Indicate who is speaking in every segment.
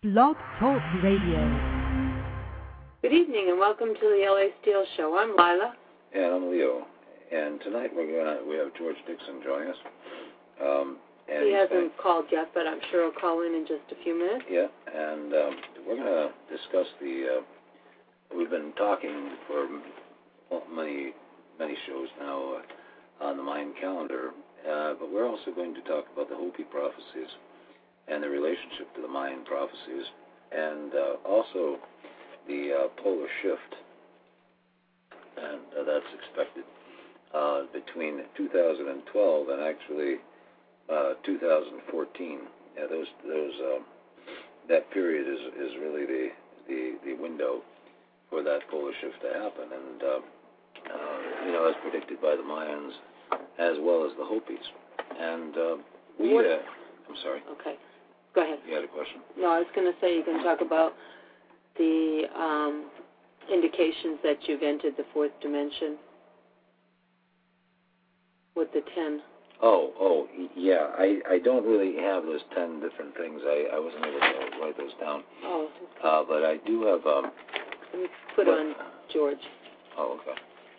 Speaker 1: Blog Talk Radio.
Speaker 2: Good evening and welcome to the LA Steel Show. I'm Lila.
Speaker 3: And I'm Leo. And tonight we have George Dixon joining us.
Speaker 2: He hasn't called yet, but I'm sure he'll call in just a few minutes.
Speaker 3: Yeah, and we're going to discuss we've been talking for many shows now on the Mayan calendar, but we're also going to talk about the Hopi prophecies and the relationship to the Mayan prophecies, and also the polar shift, and that's expected between 2012 and actually 2014. Yeah, that period is really the window for that polar shift to happen, and as predicted by the Mayans as well as the Hopis. And I'm sorry.
Speaker 2: Okay. Go ahead.
Speaker 3: You had a question?
Speaker 2: No, I was going to say you can talk about the indications that you've entered the fourth dimension with the 10.
Speaker 3: Oh, yeah. I don't really have those 10 different things. I wasn't able to write those down.
Speaker 2: Oh. Okay.
Speaker 3: But I do have...
Speaker 2: Let me put on George.
Speaker 3: Oh, okay.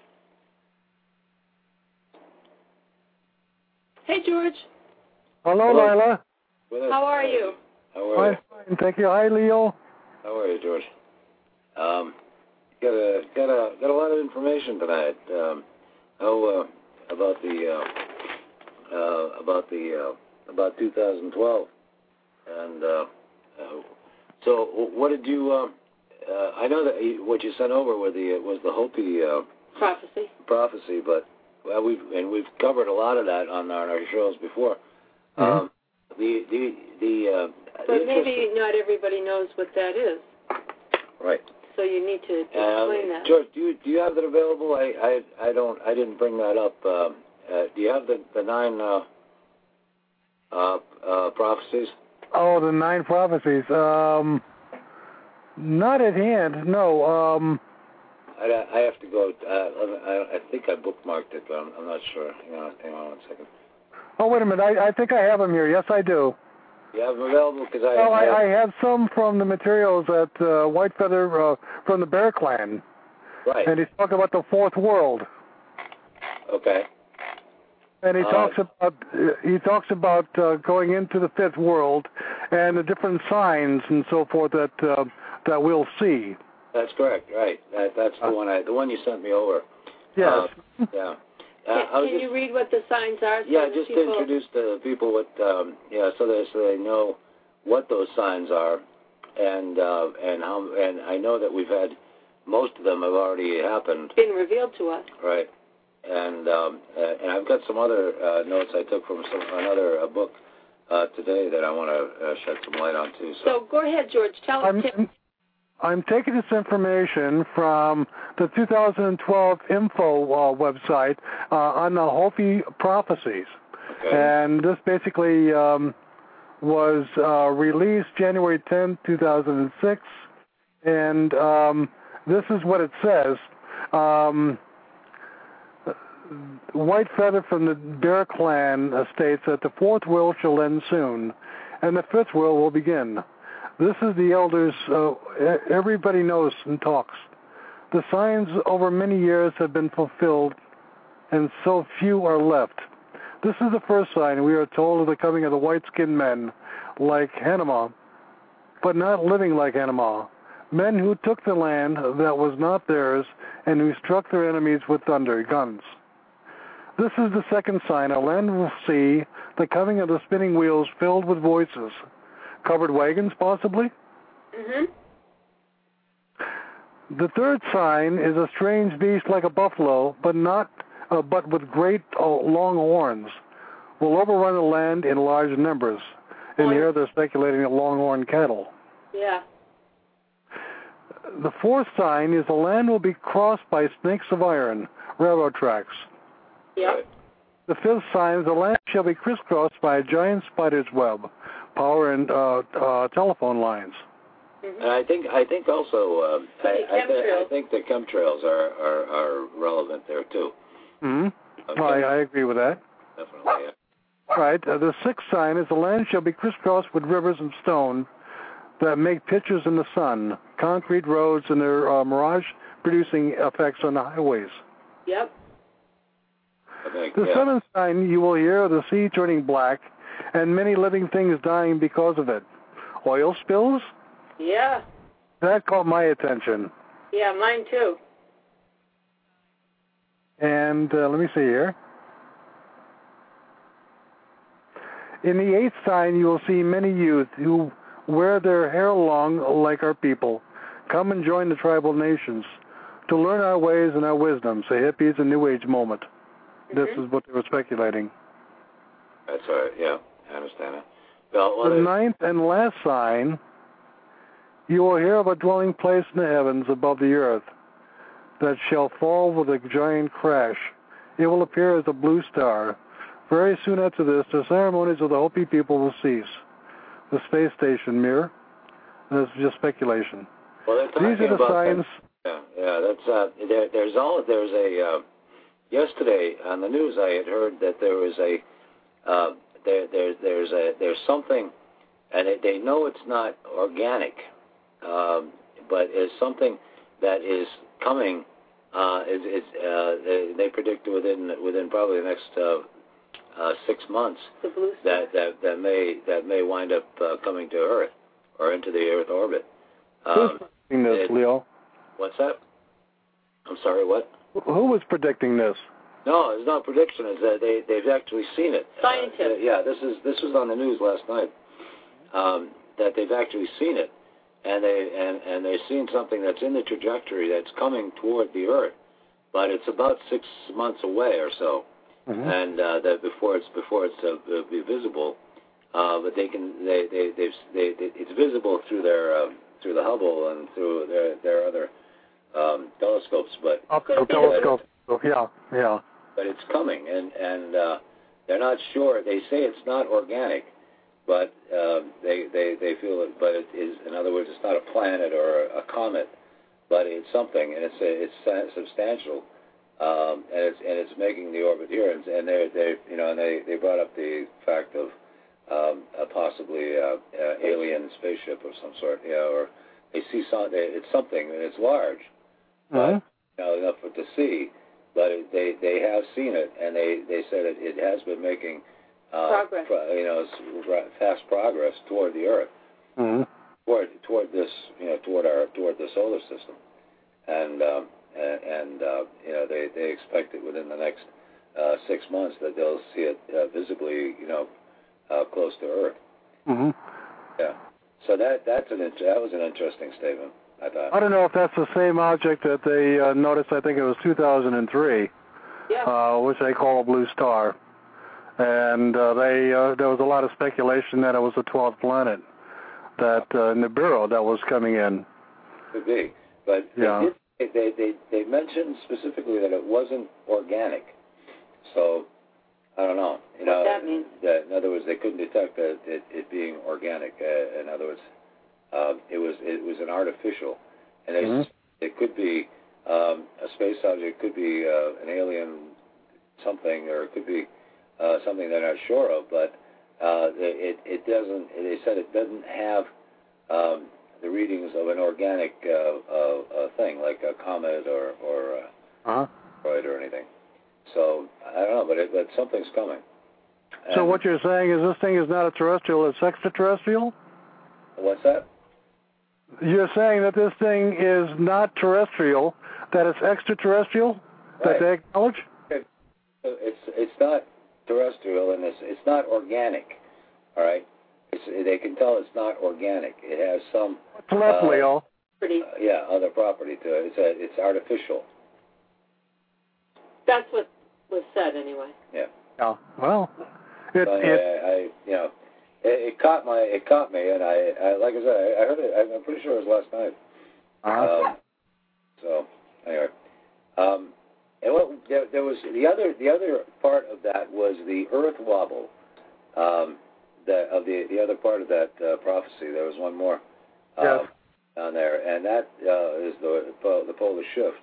Speaker 2: Hey, George.
Speaker 4: Hello, Lila.
Speaker 2: How are you?
Speaker 3: How are you?
Speaker 4: Fine, thank you. Hi, Leo.
Speaker 3: How are you, George? Got a lot of information tonight. About 2012, and so what did you? I know that what you sent over was the Hopi prophecy, but we've covered a lot of that on our shows before.
Speaker 4: Mm-hmm.
Speaker 2: But maybe not everybody knows what that is.
Speaker 3: Right.
Speaker 2: So you need to explain that.
Speaker 3: George, do you have that available? I didn't bring that up. Do you have the 9 prophecies?
Speaker 4: Oh, the 9 prophecies. Not at hand. No.
Speaker 3: I have to go. I think I bookmarked it, but I'm not sure. Hang on 1 second.
Speaker 4: Oh, wait a minute. I think I have them here. Yes, I do.
Speaker 3: You have them available? Because
Speaker 4: I have some from the materials at White Feather from the Bear Clan.
Speaker 3: Right.
Speaker 4: And he's talking about the fourth world.
Speaker 3: Okay.
Speaker 4: And he talks about going into the fifth world and the different signs and so forth that we'll see.
Speaker 3: That's correct. Right. That's the one you sent me over.
Speaker 4: Yes.
Speaker 3: Yeah.
Speaker 2: Can you read what the signs are?
Speaker 3: Yeah, just to introduce the people so they know what those signs are, and I know that we've had most of them have already happened.
Speaker 2: Been revealed to us.
Speaker 3: Right. And I've got some other notes I took from another book today that I want to shed some light on too.
Speaker 2: So go ahead, George. Tell us.
Speaker 4: I'm taking this information from the 2012 info website on the Hopi prophecies.
Speaker 3: Okay.
Speaker 4: And this basically was released January 10, 2006. And this is what it says. White Feather from the Bear Clan states that the fourth world shall end soon, and the fifth world will begin. This is the elders, everybody knows and talks. The signs over many years have been fulfilled, and so few are left. This is the first sign, we are told, of the coming of the white-skinned men, like Hanama, but not living like Hanama. Men who took the land that was not theirs, and who struck their enemies with thunder, guns. This is the second sign. A land will see the coming of the spinning wheels filled with voices. Covered wagons, possibly?
Speaker 2: Mm-hmm.
Speaker 4: The third sign is a strange beast like a buffalo, but with great long horns. Will overrun the land in large numbers. And here they're speculating at longhorn cattle.
Speaker 2: Yeah.
Speaker 4: The fourth sign is the land will be crossed by snakes of iron, railroad tracks.
Speaker 2: Yep.
Speaker 4: The fifth sign is the land shall be crisscrossed by a giant spider's web, power and telephone lines.
Speaker 2: Mm-hmm.
Speaker 3: And I think also I think the chemtrails are relevant there too.
Speaker 4: Mm-hmm.
Speaker 3: Okay.
Speaker 4: I agree with that.
Speaker 3: Definitely. Yeah.
Speaker 4: Right. The sixth sign is the land shall be crisscrossed with rivers of stone. that make pictures in the sun, concrete roads and their mirage-producing effects on the highways.
Speaker 2: Yep.
Speaker 4: The seventh sign you will hear the sea turning black and many living things dying because of it. Oil spills?
Speaker 2: Yeah.
Speaker 4: That caught my attention.
Speaker 2: Yeah, mine too.
Speaker 4: And let me see here. In the eighth sign, you will see many youth who wear their hair long like our people. Come and join the tribal nations to learn our ways and our wisdom. Say hippies, a new age moment. This is what they were speculating.
Speaker 3: That's all right, yeah, I understand it. Well,
Speaker 4: the ninth and last sign, you will hear of a dwelling place in the heavens above the earth that shall fall with a giant crash. It will appear as a blue star. Very soon after this, the ceremonies of the Hopi people will cease. The space station mirror. This is just speculation.
Speaker 3: Well,
Speaker 4: these are the signs.
Speaker 3: That's there's a yesterday on the news I had heard that there was there's something, and they know it's not organic, but it's something that is coming. They predict within probably the next 6 months that may wind up coming to Earth or into the Earth orbit.
Speaker 4: Who's predicting this, Leo?
Speaker 3: What's that? I'm sorry, what?
Speaker 4: Who was predicting this?
Speaker 3: No, it's not prediction. It's that they've actually seen it.
Speaker 2: Scientists.
Speaker 3: This was on the news last night. That they've actually seen it, and they've seen something that's in the trajectory that's coming toward the Earth, but it's about 6 months away or so, and that before it's be visible. But it's visible through through the Hubble and through their other telescopes, but
Speaker 4: telescope. Yeah.
Speaker 3: But it's coming, and they're not sure. They say it's not organic, but they feel it. But it is, in other words, it's not a planet or a comet, but it's something, and it's substantial, and it's making the orbit here. And they brought up the fact of possibly alien spaceship of some sort, or they see it's something, and it's large, but enough to see. But they have seen it, and they said it has been making
Speaker 2: progress.
Speaker 3: Fast progress toward the Earth, toward this, toward the solar system, and they expect it within the next 6 months that they'll see it visibly, close to Earth. Yeah. So that was an interesting statement, I thought.
Speaker 4: I don't know if that's the same object that they noticed. I think it was 2003, which they call a blue star, and there was a lot of speculation that it was the 12th planet that Nibiru that was coming in.
Speaker 3: Could be, but they mentioned specifically that it wasn't organic, so I don't know.
Speaker 2: What that means?
Speaker 3: In other words, they couldn't detect it being organic. In other words, it was an artificial, and it could be a space object, could be an alien something, or it could be something they're not sure of. But it doesn't. They said it doesn't have the readings of an organic thing like a comet or asteroid or anything. So I don't know, but something's coming.
Speaker 4: So what you're saying is this thing is not a terrestrial; it's extraterrestrial.
Speaker 3: What's that?
Speaker 4: You're saying that this thing is not terrestrial, that it's extraterrestrial, that they acknowledge?
Speaker 3: It's not terrestrial, and it's not organic. All right, they can tell it's not organic. It has some
Speaker 4: Leo.
Speaker 3: Other property to it. It's artificial.
Speaker 2: That's what was said anyway.
Speaker 3: Yeah.
Speaker 4: Well,
Speaker 3: it caught me, and I like I said, I heard it. I'm pretty sure it was last night. So anyway, and there was the other part of that was the Earth wobble. The other part of that prophecy. There was one more down there, and that is the polar shift.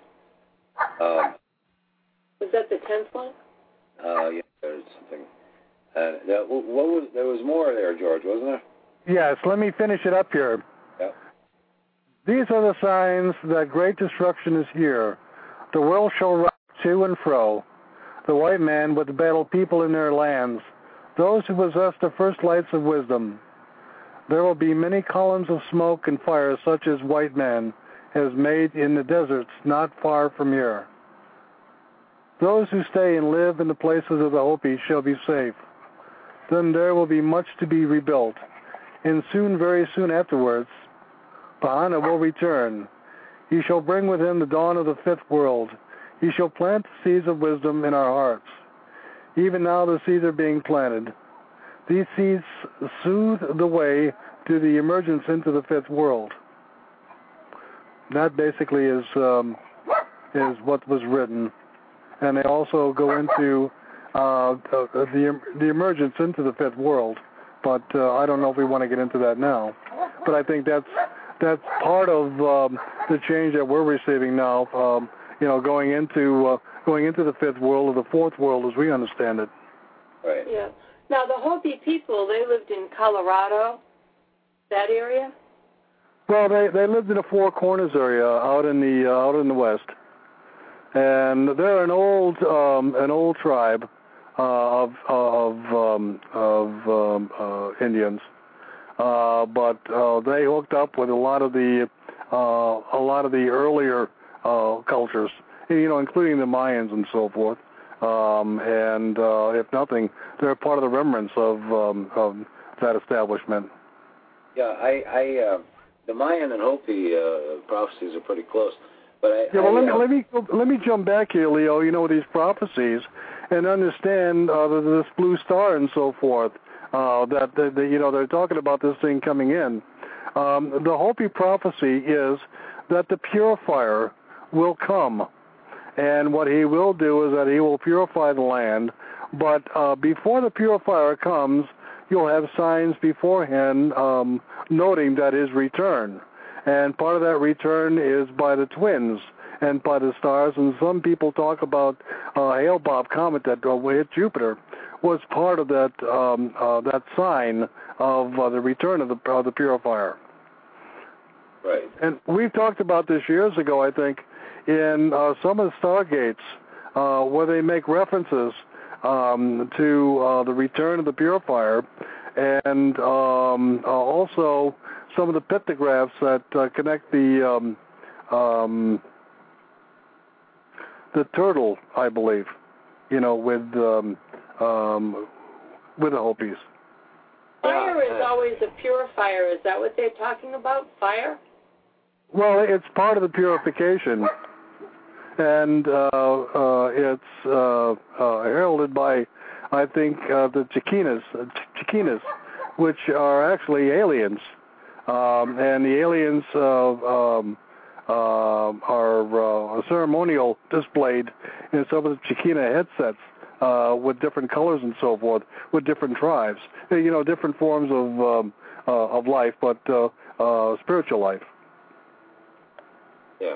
Speaker 2: Was that the 10th one?
Speaker 3: There's something. And there was more there, George, wasn't there?
Speaker 4: Yes. Let me finish it up here.
Speaker 3: Yep.
Speaker 4: These are the signs that great destruction is here. The world shall rock to and fro. The white man would battle people in their lands, those who possess the first lights of wisdom. There will be many columns of smoke and fire such as white man has made in the deserts not far from here. Those who stay and live in the places of the Hopi shall be safe. Then there will be much to be rebuilt, and soon, very soon afterwards, Pahana will return. He shall bring with him the dawn of the fifth world. He shall plant the seeds of wisdom in our hearts. Even now the seeds are being planted. These seeds soothe the way to the emergence into the fifth world. That basically is what was written, and they also go into the emergence into the fifth world. But I don't know if we want to get into that now. But I think that's part of the change that we're receiving now. Going into the fifth world or the fourth world as we understand it.
Speaker 3: Right.
Speaker 2: Yeah. Now the Hopi people, they lived in Colorado, that area.
Speaker 4: Well, they lived in the Four Corners area out in the west, and they're an old tribe of Indians, but they hooked up with a lot of the earlier cultures, including the Mayans and so forth. And if nothing, they're part of the remnants of that establishment.
Speaker 3: Yeah, the Mayan and Hopi prophecies are pretty close. But
Speaker 4: let me jump back here, Leo. With these prophecies, and understand this blue star and so forth. That they're talking about this thing coming in. The Hopi prophecy is that the purifier will come, and what he will do is that he will purify the land. But before the purifier comes, you'll have signs beforehand noting that his return. And part of that return is by the twins and by the stars. And some people talk about Hale-Bopp comet that hit Jupiter was part of that sign of the return of the purifier.
Speaker 3: Right.
Speaker 4: And we've talked about this years ago, I think, in some of the stargates where they make references to the return of the purifier, and also some of the pictographs that connect the turtle, I believe, with the Hopis.
Speaker 2: Fire is always a purifier. Is that what they're talking about? Fire?
Speaker 4: Well, it's part of the purification, and it's heralded by, I think, the Chiquinas, which are actually aliens, and the aliens are ceremonial displayed in some of the Chiquina headsets with different colors and so forth, with different tribes, different forms of life, but spiritual life.
Speaker 3: Yeah.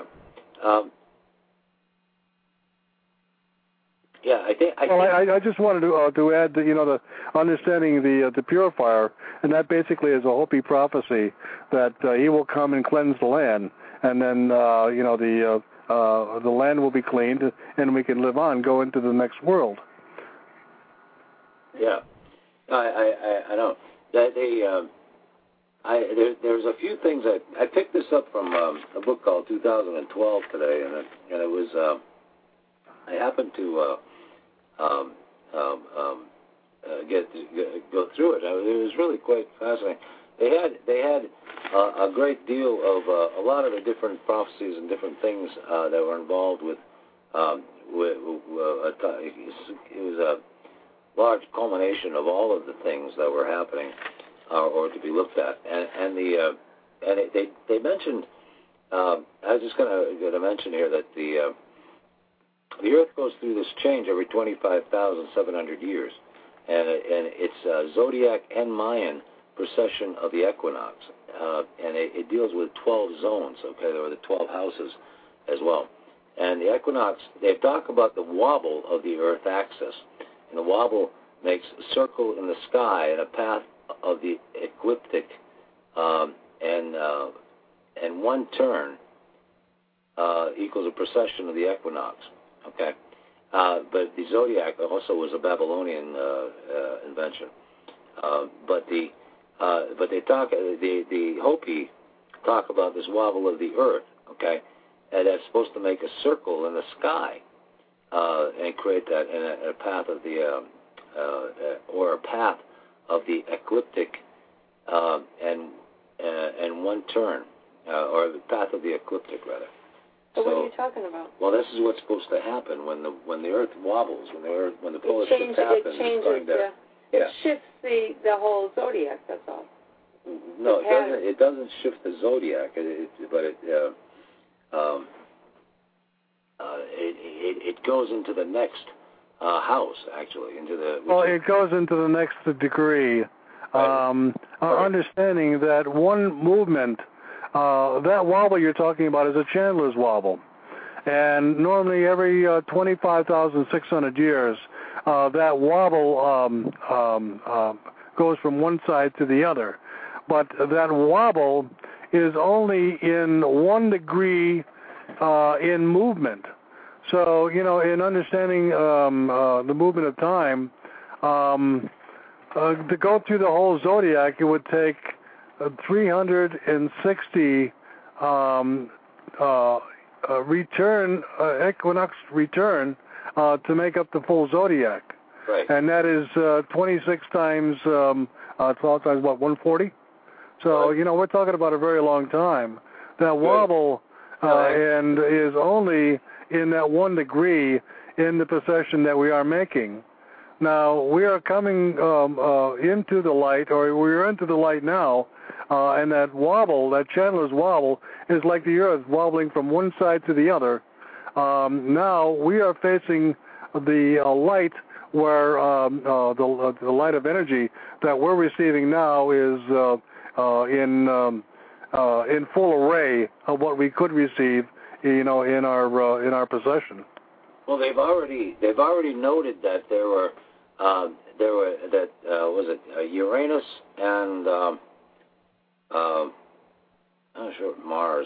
Speaker 4: I just wanted to add that, the understanding the purifier, and that basically is a Hopi prophecy that he will come and cleanse the land, and then the land will be cleaned, and we can live on, go into the next world.
Speaker 3: Yeah, I know that there's a few things I picked this up from a book called 2012 today, and it was I happened to go through it. It was really quite fascinating. They had a great deal of a lot of the different prophecies and different things that were involved with. It was a large culmination of all of the things that were happening or to be looked at, and they mentioned. I was just going to mention here that the Earth goes through this change every 25,700 years, and it's Zodiac and Mayan precession of the equinox, and it deals with 12 zones. Okay, there are the 12 houses as well, and the equinox. They talk about the wobble of the Earth axis, and the wobble makes a circle in the sky and a path of the ecliptic and one turn equals a precession of the equinox. Okay, but the zodiac also was a Babylonian invention. But they talk the Hopi talk about this wobble of the Earth. Okay, and that's supposed to make a circle in the sky and create that in a path of the or a path of the ecliptic and one turn or the path of the ecliptic rather.
Speaker 2: So what are you talking about?
Speaker 3: Well, this is what's supposed to happen when the Earth wobbles, when the polar shift happens.
Speaker 2: It changes. It shifts the whole zodiac. That's all.
Speaker 3: No, it doesn't shift the zodiac, but it goes into the next house, actually, into the.
Speaker 4: Well, it goes into the next degree.
Speaker 3: Right.
Speaker 4: Understanding that one movement, that wobble you're talking about is a Chandler's wobble, and normally every 25,600 years, that wobble goes from one side to the other. But that wobble is only in 1 degree in movement. So, in understanding the movement of time, to go through the whole zodiac, it would take 360 equinox return to make up the full zodiac.
Speaker 3: Right.
Speaker 4: And that is 26 times 12 times what, 140? So,
Speaker 3: right.
Speaker 4: We're talking about a very long time. That wobble and is only in that 1 degree in the precession that we are making. Now, we are coming into the light, or we're into the light now, and that wobble, that Chandler's wobble, is like the Earth wobbling from one side to the other. Now, we are facing the light where the light of energy that we're receiving now is in full array of what we could receive, in our possession.
Speaker 3: Well, they've already noted that there were Uranus and I'm not sure Mars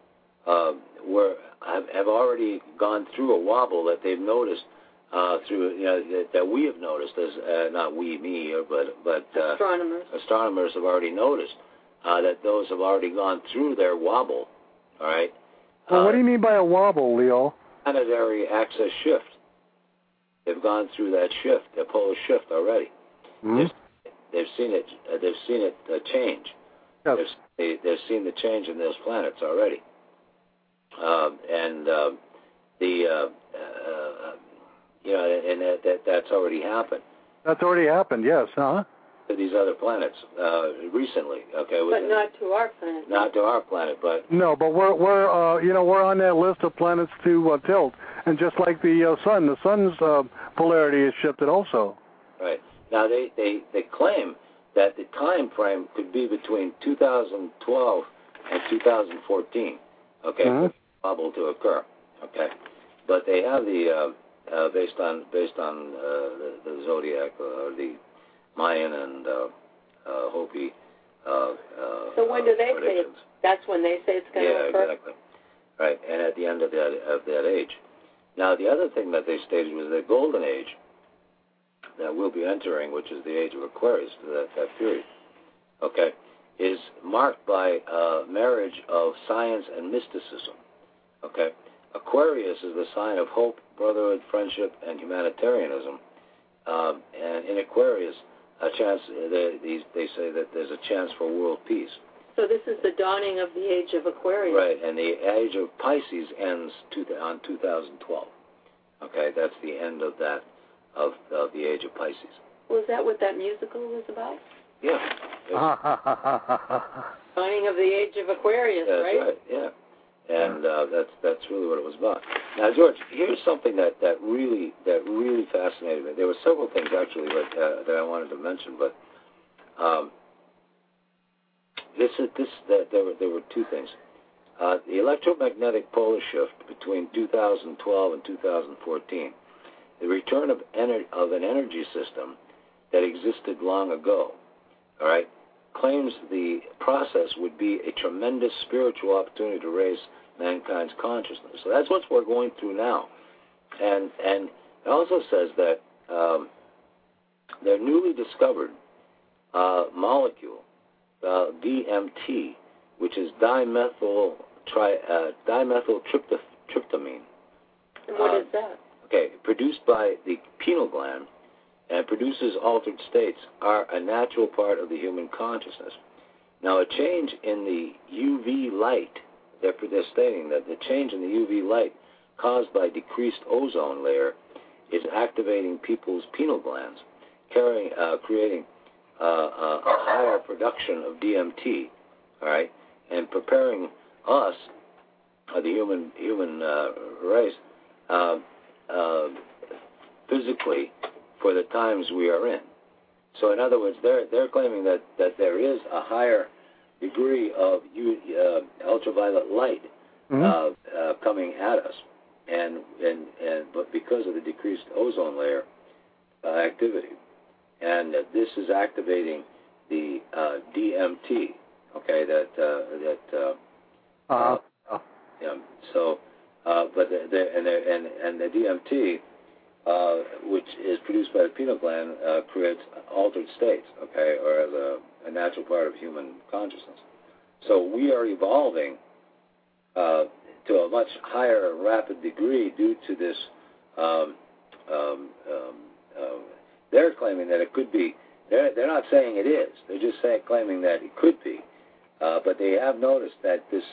Speaker 3: have already gone through a wobble that they've noticed that we have noticed as not we, me, but astronomers have already noticed that those have already gone through their wobble. All right.
Speaker 4: Well, what do you mean by a wobble, Leo?
Speaker 3: Planetary axis shift. They've gone through that shift, the polar shift already.
Speaker 4: Mm-hmm.
Speaker 3: They've seen it. They've seen it change.
Speaker 4: Yes.
Speaker 3: They've seen the change in those planets already. That's already happened.
Speaker 4: That's already happened. Yes.
Speaker 3: To these other planets recently. Okay.
Speaker 2: But not to our planet.
Speaker 3: Not to our planet, but.
Speaker 4: No, but we're on that list of planets to tilt, and just like the sun's polarity is shifted also.
Speaker 3: Right. Now they claim that the time frame could be between 2012 and 2014. Okay, for the bubble to occur. Okay, but they have the based on the zodiac or the Mayan and Hopi.
Speaker 2: So when do they say it? That's when they say it's going to occur?
Speaker 3: Yeah, exactly. Right, and at the end of that age. Now, the other thing that they stated was the golden age that we'll be entering, which is the age of Aquarius, that period, okay, is marked by marriage of science and mysticism, okay? Aquarius is the sign of hope, brotherhood, friendship, and humanitarianism. And in Aquarius, they say that there's a chance for world peace.
Speaker 2: So this is the dawning of the age of Aquarius.
Speaker 3: Right, and the age of Pisces ends on 2012. Okay, that's the end of that, of the age of Pisces.
Speaker 2: Was that what that musical was about?
Speaker 3: Yeah.
Speaker 2: Dawning of the age of Aquarius,
Speaker 3: that's right? Yeah. And that's really what it was about. Now, George, here's something that really fascinated me. There were several things actually that I wanted to mention, but there were two things. The electromagnetic polar shift between 2012 and 2014, the return of an energy system that existed long ago, all right, claims the process would be a tremendous spiritual opportunity to raise mankind's consciousness. So that's what we're going through now. And it also says that their newly discovered molecule, DMT, which is dimethyltryptamine.
Speaker 2: And what is that?
Speaker 3: Okay, produced by the pineal gland and produces altered states, are a natural part of the human consciousness. Now, a change in the UV light, they're stating that the change in the UV light caused by decreased ozone layer is activating people's pineal glands, creating a higher production of DMT, all right, and preparing us, the human race, physically for the times we are in. So, in other words, they're claiming that there is a higher degree of ultraviolet light coming at us, but because of the decreased ozone layer activity, and this is activating the DMT. Okay, but the DMT, which is produced by the pineal gland, creates altered states, okay, or as a natural part of human consciousness. So we are evolving to a much higher rapid degree due to this. They're claiming that it could be. They're not saying it is. They're just claiming that it could be. But they have noticed that this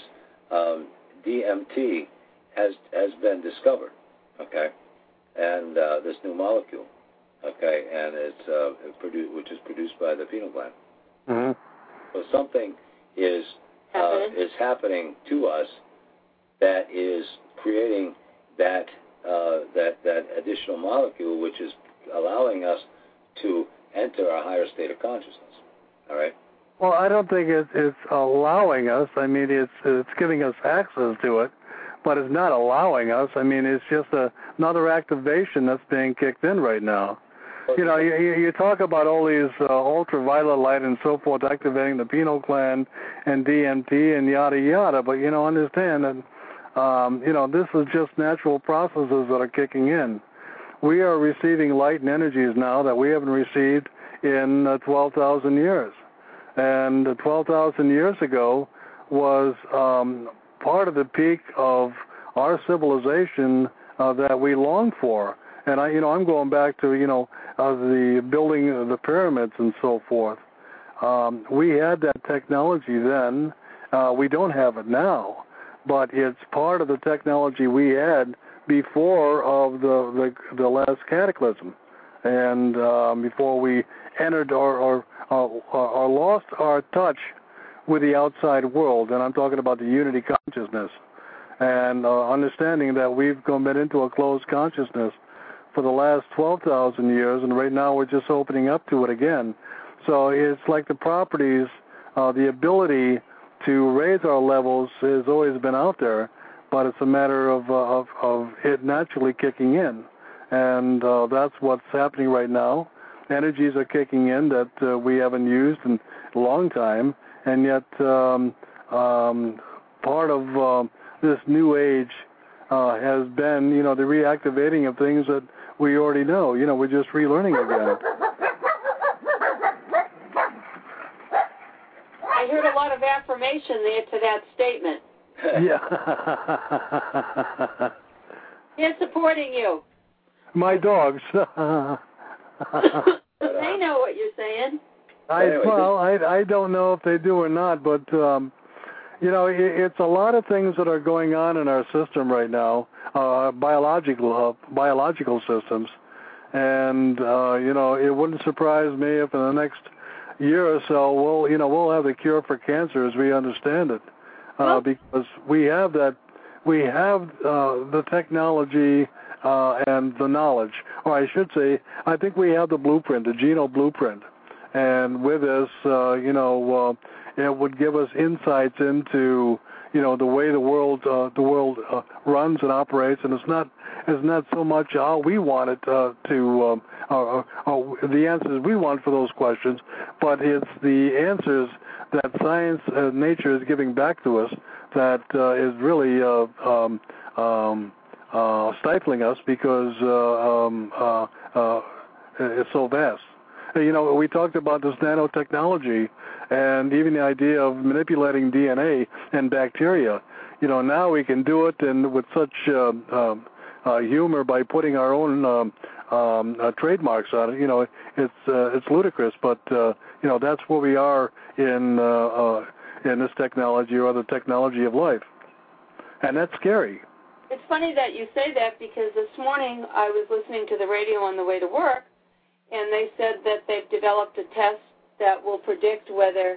Speaker 3: DMT has been discovered, okay, and this new molecule, okay, and it's which is produced by the pineal gland. Mm-hmm. So something is happening to us that is creating that additional molecule, which is allowing us to enter a higher state of consciousness. All right.
Speaker 4: Well, I don't think it's allowing us. I mean, it's giving us access to it, but it's not allowing us. I mean, it's just another activation that's being kicked in right now. You know, you talk about all these ultraviolet light and so forth activating the pineal gland and DMT and yada yada, but understand that this is just natural processes that are kicking in. We are receiving light and energies now that we haven't received in 12,000 years. And 12,000 years ago was part of the peak of our civilization that we long for. And I'm going back to the building of the pyramids and so forth. We had that technology then. We don't have it now, but it's part of the technology we had before of the last cataclysm, and before we entered or lost our touch with the outside world. And I'm talking about the unity consciousness, and understanding that we've been into a closed consciousness for the last 12,000 years, and right now we're just opening up to it again. So it's like the properties, the ability to raise our levels has always been out there, but it's a matter of it naturally kicking in. And that's what's happening right now. Energies are kicking in that we haven't used in a long time, and yet part of this new age has been, the reactivating of things that we already know. We're just relearning again.
Speaker 2: I heard a lot of affirmation there to that statement.
Speaker 4: Yeah.
Speaker 2: They're supporting you.
Speaker 4: My dogs.
Speaker 2: They know what you're saying.
Speaker 4: I don't know if they do or not, but it's a lot of things that are going on in our system right now, biological systems, and it wouldn't surprise me if in the next year or so we'll have the cure for cancer as we understand it, because we have the technology and the knowledge, or I should say, I think we have the blueprint, the genome blueprint, and with this, it would give us insights into, the way the world runs and operates, and it's not so much how we want it the answers we want for those questions, but it's the answers that science and nature is giving back to us that is really stifling us because it's so vast. We talked about this nanotechnology and even the idea of manipulating DNA and bacteria. Now we can do it and with such humor by putting our own trademarks on it. It's ludicrous, but that's where we are in this technology or the technology of life, and that's scary.
Speaker 2: It's funny that you say that because this morning I was listening to the radio on the way to work, and they said that they've developed a test that will predict whether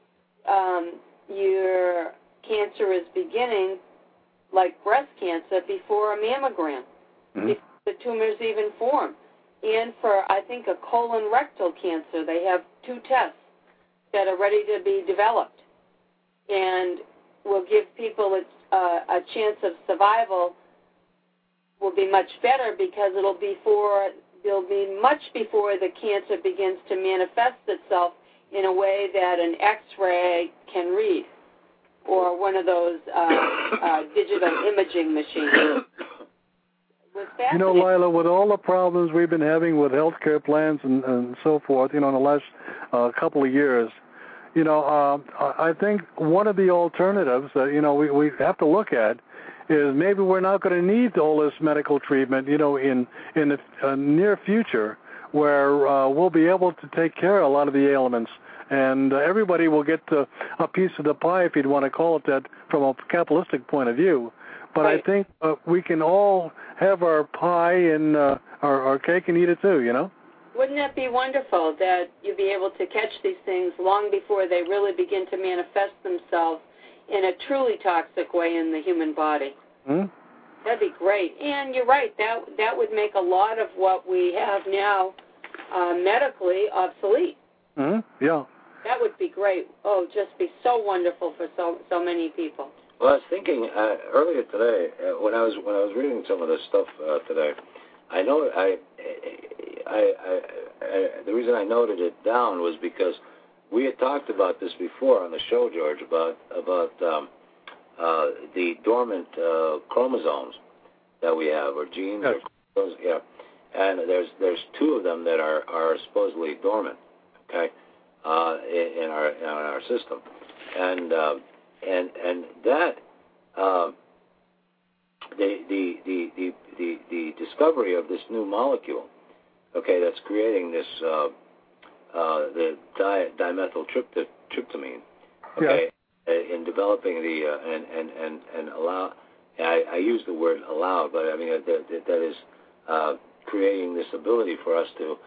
Speaker 2: your cancer is beginning, like breast cancer, before a mammogram, before the tumors even form. And for, I think, a colon rectal cancer, they have 2 tests that are ready to be developed and will give people a chance of survival will be much better because it'll be much before the cancer begins to manifest itself in a way that an X-ray can read or one of those digital imaging machines.
Speaker 4: Lila, with all the problems we've been having with healthcare plans and so forth, in the last couple of years, I think one of the alternatives that, we have to look at is maybe we're not going to need all this medical treatment, in the near future, where we'll be able to take care of a lot of the ailments, and everybody will get a piece of the pie, if you'd want to call it that, from a capitalistic point of view. But right. I think we can all have our pie and our cake and eat it too,
Speaker 2: Wouldn't that be wonderful that you'd be able to catch these things long before they really begin to manifest themselves in a truly toxic way in the human body? That'd be great. And you're right, that would make a lot of what we have now medically obsolete.
Speaker 4: Yeah.
Speaker 2: That would be great. Oh, just be so wonderful for so many people.
Speaker 3: Well, I was thinking earlier today when I was reading some of this stuff today. I know the reason I noted it down was because we had talked about this before on the show, George, about the dormant chromosomes that we have, or genes, yes. Or chromosomes, yeah. And there's 2 of them that are supposedly dormant, okay, in our system, and that the discovery of this new molecule, okay, that's creating this the dimethyltryptamine, okay, in developing the and allow. I use the word allow, but I mean that is creating this ability for us to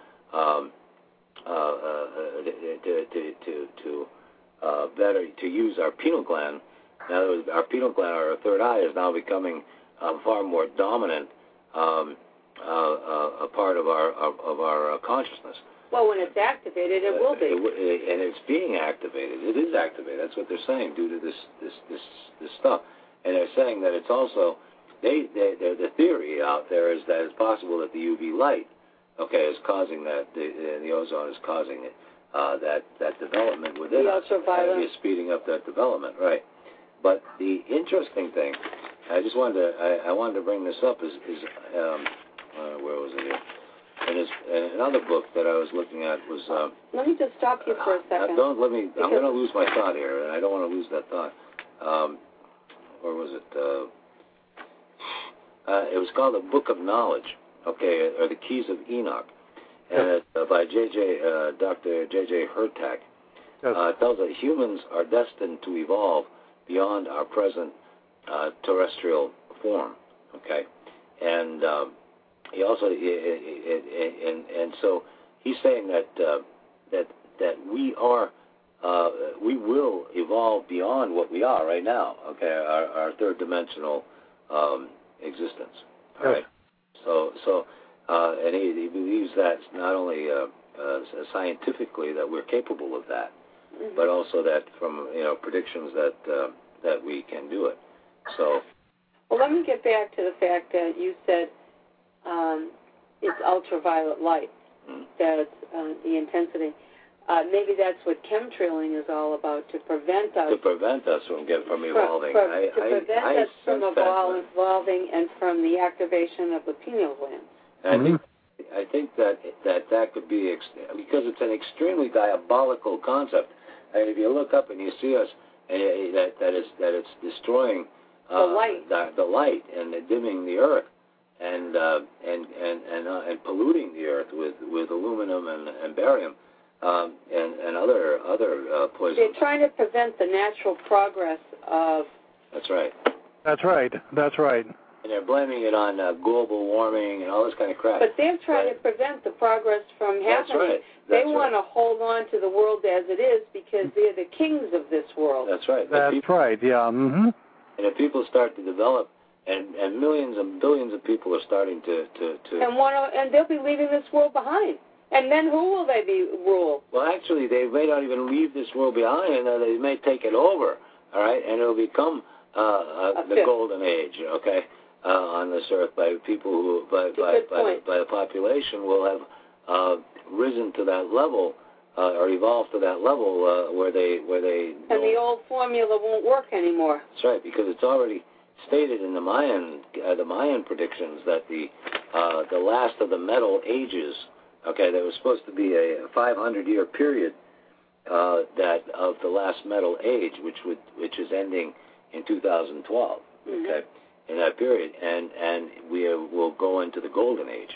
Speaker 3: better to use our pineal gland. In other words, our pineal gland, our third eye, is now becoming far more dominant a part of our consciousness.
Speaker 2: Well, when it's activated, it will be.
Speaker 3: And it's being activated. It is activated. That's what they're saying due to this stuff. And they're saying that it's also the theory out there is that it's possible that the UV light, okay, is causing that the ozone is causing it that development within us. Is speeding up that development, right? But the interesting thing, I wanted to bring this up is where was it here? And another book that I was looking at was.
Speaker 2: Let me just stop you for a second.
Speaker 3: Don't let me. I'm going to lose my thought here, and I don't want to lose that thought. Where was it? It was called The Book of Knowledge, okay, or The Keys of Enoch, and it's by Dr. J.J. Hurtak. Yes. It tells that humans are destined to evolve beyond our present terrestrial form, okay, and he also and so he's saying that we will evolve beyond what we are right now, okay, our third dimensional existence, all right. So and he believes that not only scientifically that we're capable of that, but also that from predictions that that we can do it. So.
Speaker 2: Well, let me get back to the fact that you said it's ultraviolet light. That's the intensity. Maybe that's what chemtrailing is all about, to prevent us.
Speaker 3: To prevent us from evolving.
Speaker 2: To prevent us from evolving and from the activation of the pineal gland.
Speaker 3: And I think that could be, because it's an extremely diabolical concept. And if you look up and you see us, that it's destroying the light and dimming the earth, and polluting the earth with aluminum and barium, and other poisons.
Speaker 2: They're trying to prevent the natural progress of.
Speaker 3: That's right.
Speaker 4: That's right. That's right.
Speaker 3: And they're blaming it on global warming and all this kind of crap.
Speaker 2: But they're trying to prevent the progress from happening.
Speaker 3: That's right.
Speaker 2: They want to hold on to the world as it is because they're the kings of this world.
Speaker 3: That's right.
Speaker 4: That's right. Yeah. Mm-hmm.
Speaker 3: And if people start to develop, and millions and billions of people are starting to
Speaker 2: and they'll be leaving this world behind. And then who will they rule?
Speaker 3: Well, actually, they may not even leave this world behind, and they may take it over. All right, and it'll become the golden age. Okay, on this earth by people who by the population will have risen to that level or evolved to that level where they.
Speaker 2: And the old formula won't work anymore.
Speaker 3: That's right, because it's already stated in the Mayan predictions that the last of the metal ages. Okay, there was supposed to be a 500-year period that of the last metal age, which is ending in 2012. Okay, in that period, and we will go into the golden age.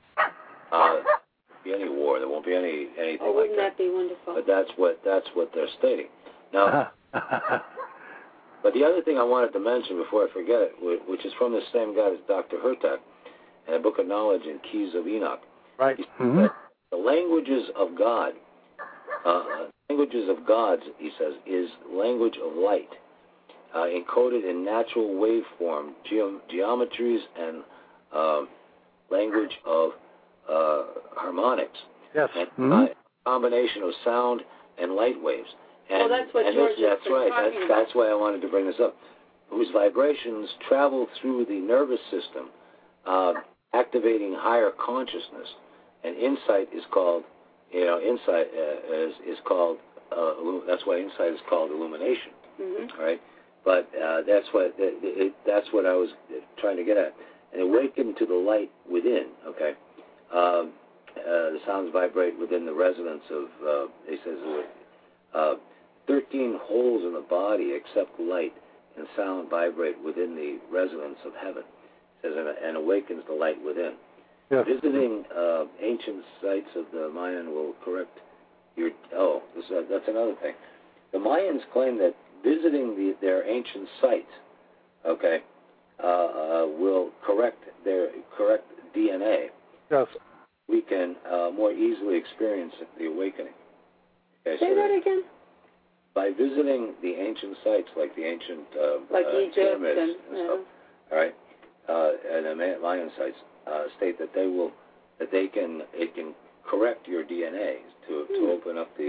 Speaker 3: Be any war, there won't be anything like that.
Speaker 2: Wouldn't that be wonderful?
Speaker 3: But that's what they're stating now. But the other thing I wanted to mention before I forget it, which is from the same guy as Dr. Hurtak, in a book of knowledge in Keys of Enoch.
Speaker 4: Right.
Speaker 3: The languages of God, languages of gods, he says, is language of light, encoded in natural waveform, geometries, and language of harmonics.
Speaker 4: Yes.
Speaker 3: And combination of sound and light waves. And,
Speaker 2: that's what George
Speaker 3: that's right.
Speaker 2: Talking
Speaker 3: that's why I wanted to bring this up. Whose vibrations travel through the nervous system, activating higher consciousness. And insight is called, insight is called. That's why insight is called illumination. All right, but that's what I was trying to get at. And awaken to the light within. Okay, the sounds vibrate within the resonance of. He says, 13 holes in the body accept light and sound vibrate within the resonance of heaven. It says, and awakens the light within. Yes. Visiting ancient sites of the Mayan will correct your. That's another thing. The Mayans claim that visiting their ancient sites, okay, will correct DNA.
Speaker 4: Yes.
Speaker 3: We can more easily experience the awakening. Okay,
Speaker 2: Say that again.
Speaker 3: By visiting the ancient sites, like the ancient
Speaker 2: like Egypt
Speaker 3: pyramids
Speaker 2: and
Speaker 3: stuff, all right, and the Mayan sites. State that it can correct your DNA to open up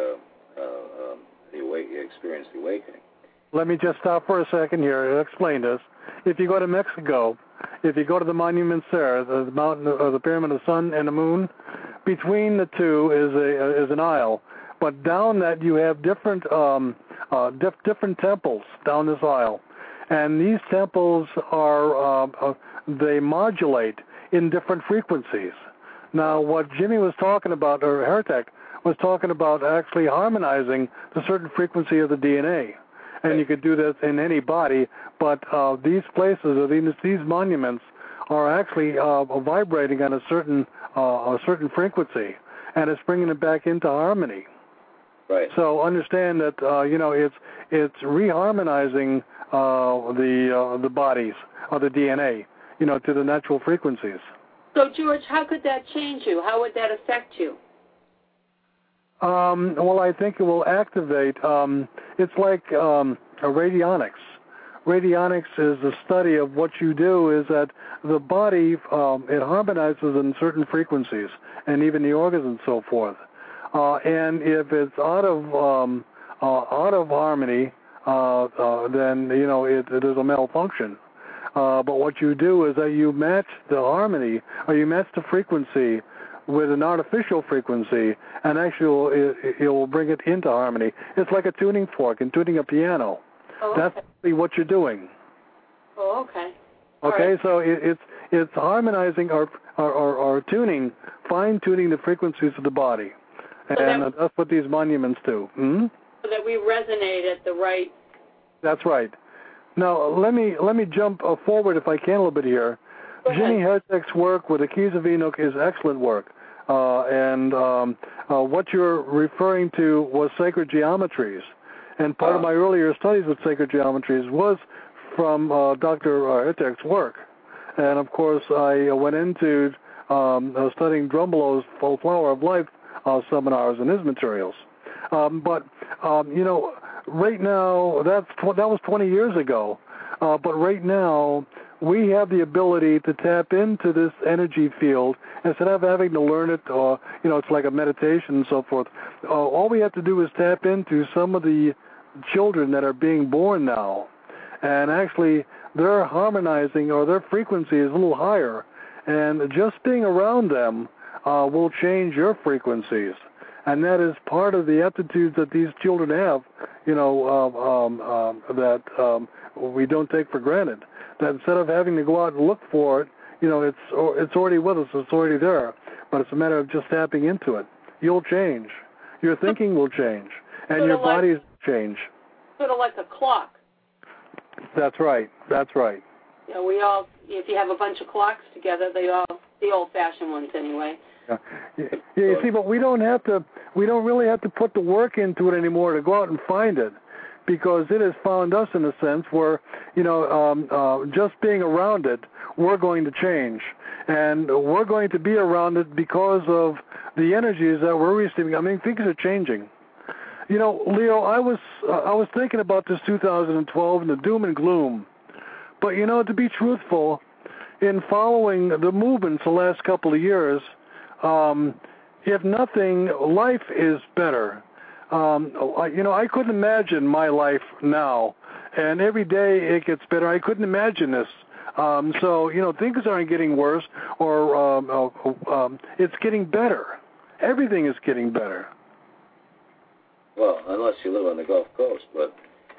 Speaker 3: experience the awakening.
Speaker 4: Let me just stop for a second here and explain this. If you go to Mexico, if you go to the monuments there, the mountain of the Pyramid of the Sun and the Moon, between the two is an aisle, but down that you have different temples down this aisle, and these temples are they modulate in different frequencies. Now, what Jimmy was talking about, or Hurtak was talking about, actually harmonizing the certain frequency of the DNA, and you could do that in any body. But these places, or these monuments, are actually vibrating on a certain frequency, and it's bringing it back into harmony.
Speaker 3: Right.
Speaker 4: So understand that it's reharmonizing the bodies of the DNA, to the natural frequencies.
Speaker 2: So, George, how could that change you? How would that affect you?
Speaker 4: Well, I think it will activate. It's like radionics. Radionics is the study of what you do is that the body, it harmonizes in certain frequencies, and even the organs and so forth. And if it's out of harmony, then there's a malfunction. But what you do is that you match the harmony, or you match the frequency with an artificial frequency, and actually it will bring it into harmony. It's like a tuning fork and tuning a piano.
Speaker 2: Oh, okay.
Speaker 4: That's really what you're doing.
Speaker 2: Oh, okay.
Speaker 4: Okay,
Speaker 2: right.
Speaker 4: so it's harmonizing or tuning, fine-tuning the frequencies of the body. And that's what these monuments do. Hmm?
Speaker 2: So that we resonate at the right...
Speaker 4: That's right. Now, let me jump forward, if I can, a little bit here. Jimmy Hertek's work with the Keys of Enoch is excellent work. And what you're referring to was sacred geometries. And part of my earlier studies with sacred geometries was from Dr. Hertek's work. And, of course, I went into studying Drumbelow's Flower of Life seminars and his materials. But right now, that was 20 years ago. But right now, we have the ability to tap into this energy field instead of having to learn it, it's like a meditation and so forth. All we have to do is tap into some of the children that are being born now. And actually, they're harmonizing, or their frequency is a little higher. And just being around them will change your frequencies. And that is part of the aptitudes that these children have, that we don't take for granted. That instead of having to go out and look for it, it's already with us, it's already there. But it's a matter of just tapping into it. You'll change. Your thinking will change. And your bodies change.
Speaker 2: Sort of like a clock.
Speaker 4: That's right. That's right.
Speaker 2: We all, if you have a bunch of clocks together, the old-fashioned ones anyway.
Speaker 4: Yeah, you see, but we don't really have to put the work into it anymore to go out and find it, because it has found us in a sense where, just being around it, we're going to change. And we're going to be around it because of the energies that we're receiving. I mean, things are changing. Leo, I was thinking about this 2012 and the doom and gloom. But, to be truthful, in following the movements the last couple of years, if nothing, life is better. I couldn't imagine my life now, and every day it gets better. I couldn't imagine this. So things aren't getting worse, or it's getting better. Everything is getting better.
Speaker 3: Well, unless you live on the Gulf Coast, but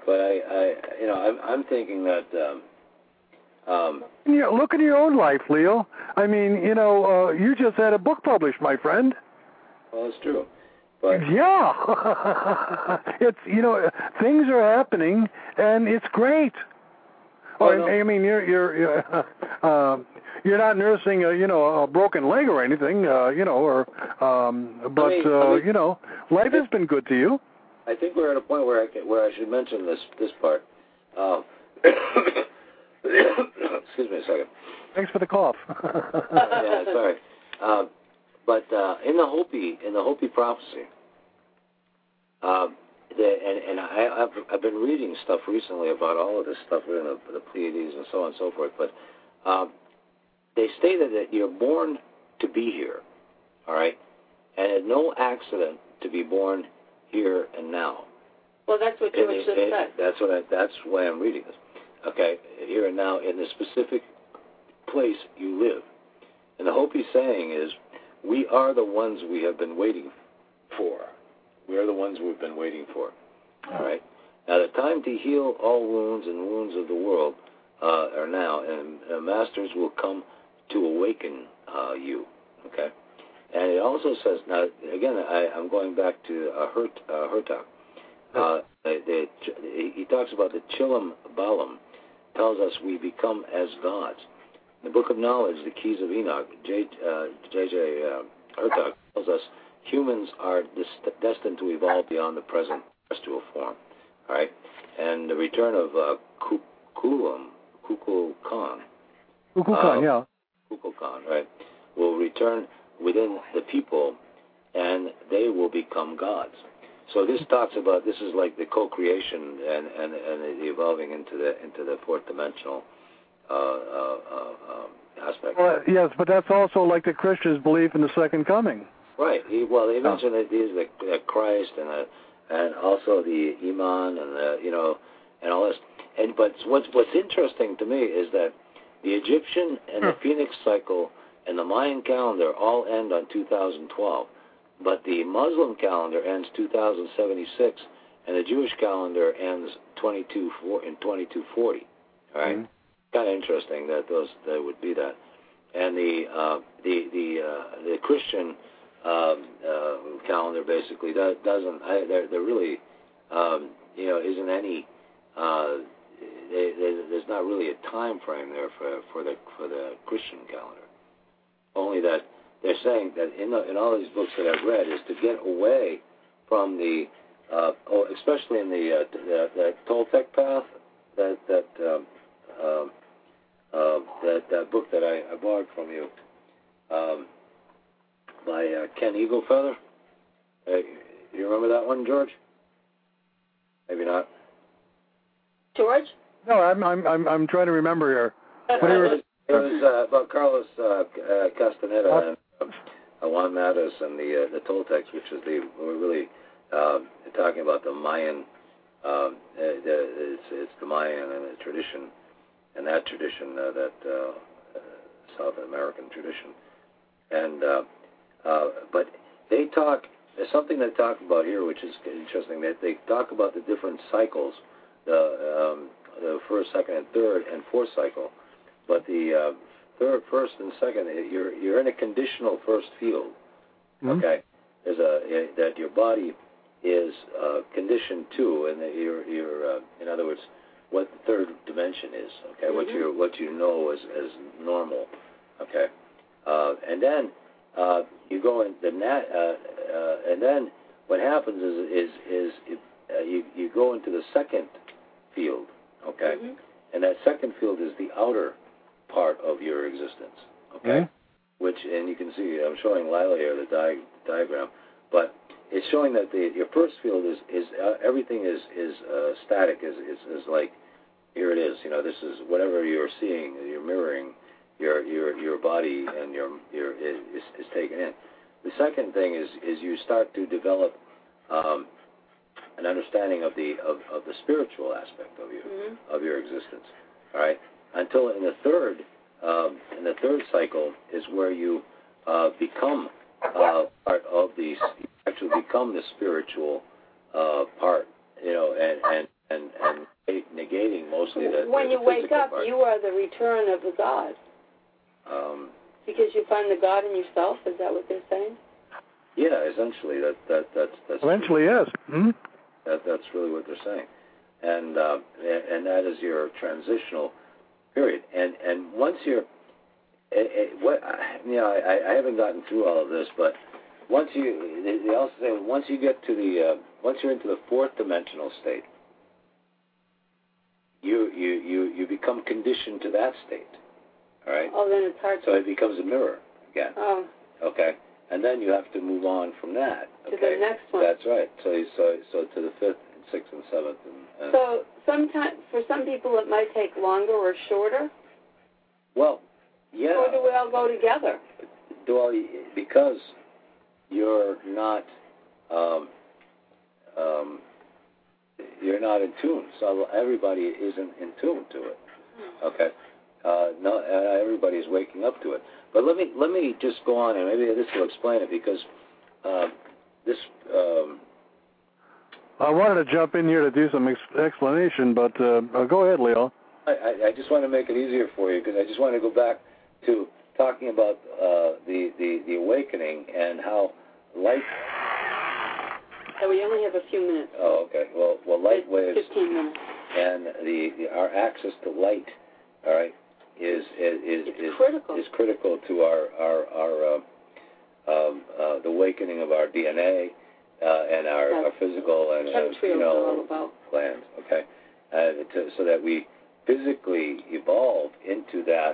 Speaker 3: I'm thinking that.
Speaker 4: Look at your own life, Leo. I mean, you just had a book published, my friend.
Speaker 3: Well, that's true. But
Speaker 4: yeah, it's things are happening, and it's great. I mean, you're not nursing a broken leg or anything, life has been good to you.
Speaker 3: I think we're at a point where I should mention this part. Excuse me a second.
Speaker 4: Thanks for the cough.
Speaker 3: Yeah, sorry. But in the Hopi prophecy, I've been reading stuff recently about all of this stuff, the Pleiades and so on and so forth. But they stated that you're born to be here, all right, and it's no accident to be born here and now.
Speaker 2: Well, that's what you just said.
Speaker 3: That's why I'm reading this. Okay, here and now in the specific place you live. And the Hopi saying is, we are the ones we have been waiting for. We are the ones we've been waiting for. All right? Now, the time to heal all wounds and wounds of the world are now, and masters will come to awaken you. Okay? And it also says, now, again, I'm going back to Hertak. He talks about the Chilam Balam, tells us we become as gods. In the Book of Knowledge, the Keys of Enoch, J.J. Hertak tells us humans are destined to evolve beyond the present terrestrial form. All right? And the return of Kukulkan,
Speaker 4: yeah.
Speaker 3: Kukulkan, right, will return within the people, and they will become gods. So this talks about, this is like the co-creation and the evolving into the fourth dimensional aspect.
Speaker 4: Well, yes, but that's also like the Christians' belief in the second coming.
Speaker 3: Right. They mentioned that these the Christ and also the Iman and and all this. But what's interesting to me is that the Egyptian and the Phoenix cycle and the Mayan calendar all end on 2012, but the Muslim calendar ends 2076, and the Jewish calendar ends in 2240. All right, kind of interesting that would be that, and the Christian calendar basically doesn't. There really isn't any. There's not really a time frame there for the Christian calendar. Only that they're saying that in all these books that I've read is to get away from the especially in the Toltec path, that book that I borrowed from you by Ken Eaglefeather. You remember that one, George? Maybe not.
Speaker 2: George?
Speaker 4: No, I'm trying to remember here.
Speaker 3: It was about Carlos Castaneda and Juan Matus and the Toltecs, which is we're really talking about the Mayan. It's the Mayan and the tradition, and that tradition, that South American tradition, and but they talk. There's something they talk about here, which is interesting. That they talk about the different cycles, the first, second, and third, and fourth cycle. But the first and second, you're in a conditional first field. Okay, there's that your body is conditioned to, and that you're in other words, what the third dimension is. Okay, what you know as normal. Okay, and then you go in and then what happens is you go into the second field. Okay, and that second field is the outer part of your existence, okay? Which, and you can see, I'm showing Lila here the diagram, but it's showing that your first field is everything is static, is like, here it is, this is whatever you're seeing, you're mirroring your body, and is taken in. The second thing is you start to develop an understanding of the spiritual aspect of your existence, all right? Until in the third cycle is where you become part of you actually become the spiritual part, and negating mostly the
Speaker 2: when you wake up,
Speaker 3: part.
Speaker 2: You are the return of the God. Because you find the God in yourself. Is that what they're saying?
Speaker 3: Yeah, essentially that's
Speaker 4: eventually, yes.
Speaker 3: That's really what they're saying, and that is your transitional period. And once you're, I haven't gotten through all of this, but once they also say once you get to once you're into the fourth dimensional state, you become conditioned to that state. All right.
Speaker 2: Oh, then it's hard.
Speaker 3: So it becomes a mirror again.
Speaker 2: Oh.
Speaker 3: Okay. And then you have to move on from that. Okay?
Speaker 2: To the next one.
Speaker 3: That's right. So to the fifth, and sixth, and seventh. And
Speaker 2: so sometimes for some people it might take longer or shorter.
Speaker 3: Well, yeah.
Speaker 2: Or do we all go together?
Speaker 3: Because you're not in tune. So everybody isn't in tune to it. Okay. No, everybody's waking up to it. But let me just go on, and maybe this will explain it, because this.
Speaker 4: I wanted to jump in here to do some explanation, but go ahead, Leo.
Speaker 3: I just want to make it easier for you, because I just want to go back to talking about the awakening and how light.
Speaker 2: So we only have a few minutes.
Speaker 3: Oh, okay. Well, light waves.
Speaker 2: 15 minutes.
Speaker 3: And our access to light, all right, is
Speaker 2: critical.
Speaker 3: Is critical to our the awakening of our DNA and our physical and glands. Okay, so that we physically evolve into that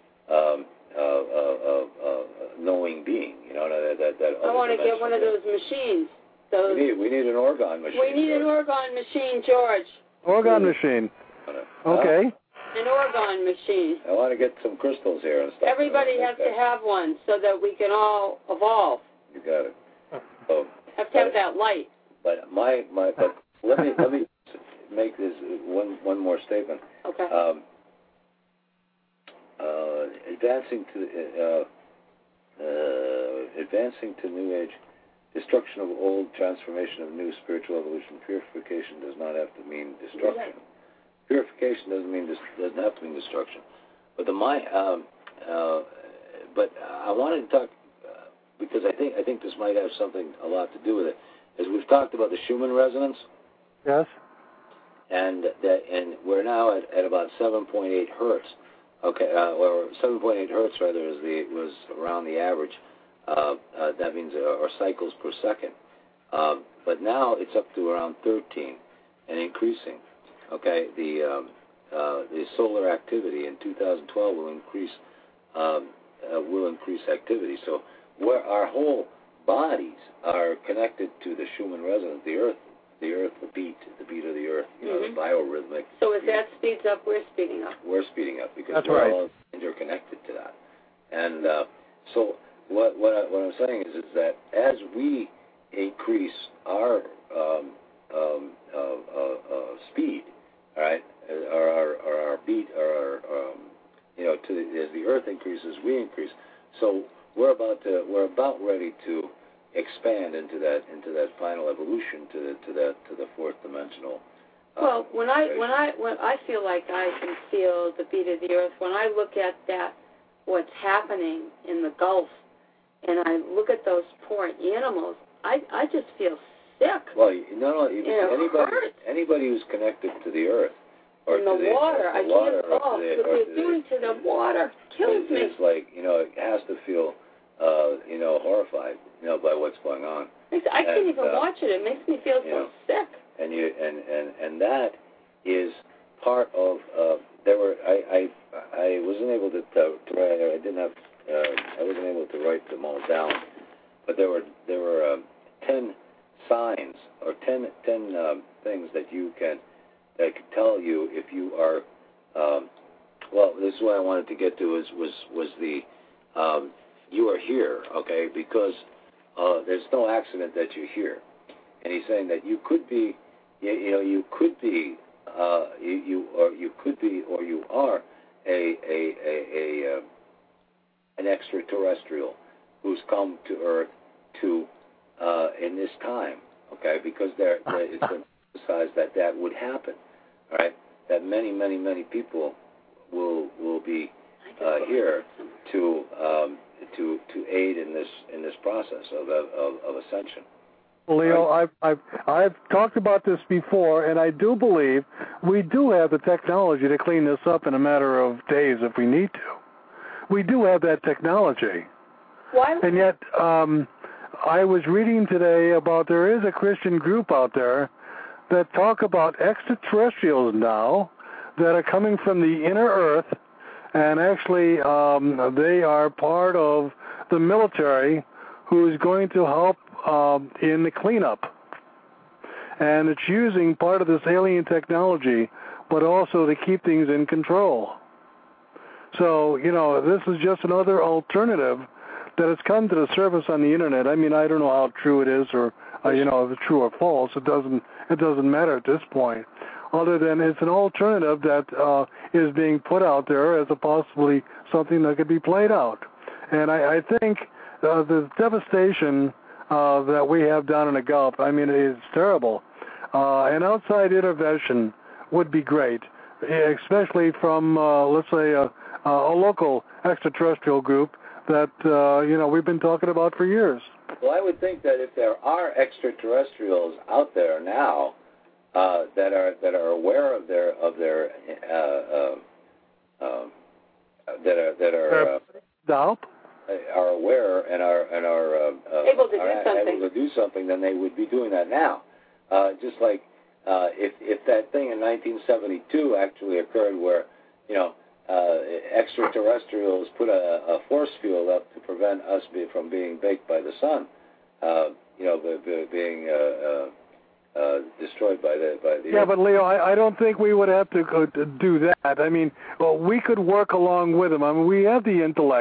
Speaker 3: knowing being.
Speaker 2: I want to get one of those machines.
Speaker 3: We need an orgone machine.
Speaker 2: We need an orgone machine, George.
Speaker 4: Orgone machine. Okay.
Speaker 2: An orgone machine.
Speaker 3: I want to get some crystals here and stuff.
Speaker 2: Everybody has to have one so that we can all evolve.
Speaker 3: You got it. So,
Speaker 2: have to have that light.
Speaker 3: But but let me make this one more statement.
Speaker 2: Okay.
Speaker 3: Advancing to New Age, destruction of old, transformation of new, spiritual evolution. Purification does not have to mean destruction.
Speaker 2: Yes.
Speaker 3: Purification doesn't have to mean destruction. But but I wanted to talk because I think this might have a lot to do with it. As we've talked about the Schumann resonance.
Speaker 4: Yes.
Speaker 3: And we're now at about 7.8 hertz. Okay, or 7.8 hertz rather was around the average. That means or cycles per second. But now it's up to around 13 and increasing. Okay, the solar activity in 2012 will increase activity. So where our whole bodies are connected to the Schumann resonance, the earth, the beat of the earth, the biorhythmic.
Speaker 2: So as that speeds up, we're speeding up.
Speaker 3: We're speeding up because
Speaker 4: That's
Speaker 3: we're
Speaker 4: right.
Speaker 3: all interconnected to that. And so what I'm saying is that as we increase our speed, all right, or our beat, or as the earth increases, we increase. So we're about ready to expand into that final evolution to the fourth dimensional.
Speaker 2: Well, when I feel like I can feel the beat of the earth, when I look at that, what's happening in the Gulf, and I look at those poor animals, I just feel sick.
Speaker 3: Well, anybody who's connected to the earth or
Speaker 2: in the water, I can't fall. What they're doing to the water kills me.
Speaker 3: It's like it has to feel horrified by what's going on.
Speaker 2: I can't even watch it. It makes me feel so sick.
Speaker 3: And that is part of I wasn't able to I wasn't able to write them all down, but there were 10 signs or 10 things that could tell you if you are this is what I wanted to get to was the you are here, okay, because there's no accident that you're here. And he's saying that you could be, you are an extraterrestrial who's come to Earth in this time, okay, because it's emphasized that would happen, all right, that many people will be here to aid in this process of ascension.
Speaker 4: Leo, I've talked about this before, and I do believe we do have the technology to clean this up in a matter of days if we need to. We do have that technology.
Speaker 2: Why?
Speaker 4: And yet, I was reading today about there is a Christian group out there that talk about extraterrestrials now that are coming from the inner Earth, and actually they are part of the military who's going to help in the cleanup. And it's using part of this alien technology, but also to keep things in control. So, this is just another alternative that has come to the surface on the internet. I mean, I don't know how true it is or, if it's true or false. It doesn't matter at this point. Other than it's an alternative that is being put out there as a possibly something that could be played out. And I think the devastation that we have down in the Gulf, I mean, it's terrible. An outside intervention would be great, especially from, let's say, a local extraterrestrial group that, we've been talking about for years.
Speaker 3: Well, I would think that if there are extraterrestrials out there now that are aware of their are aware and are
Speaker 2: able to
Speaker 3: do something, then they would be doing that now. Just like if that thing in 1972 actually occurred, where extraterrestrials put a force field up to prevent us from being baked by the sun, being destroyed by the.
Speaker 4: Yeah, but Leo, I don't think we would have to do that. I mean, we could work along with them. I mean, we have the intellect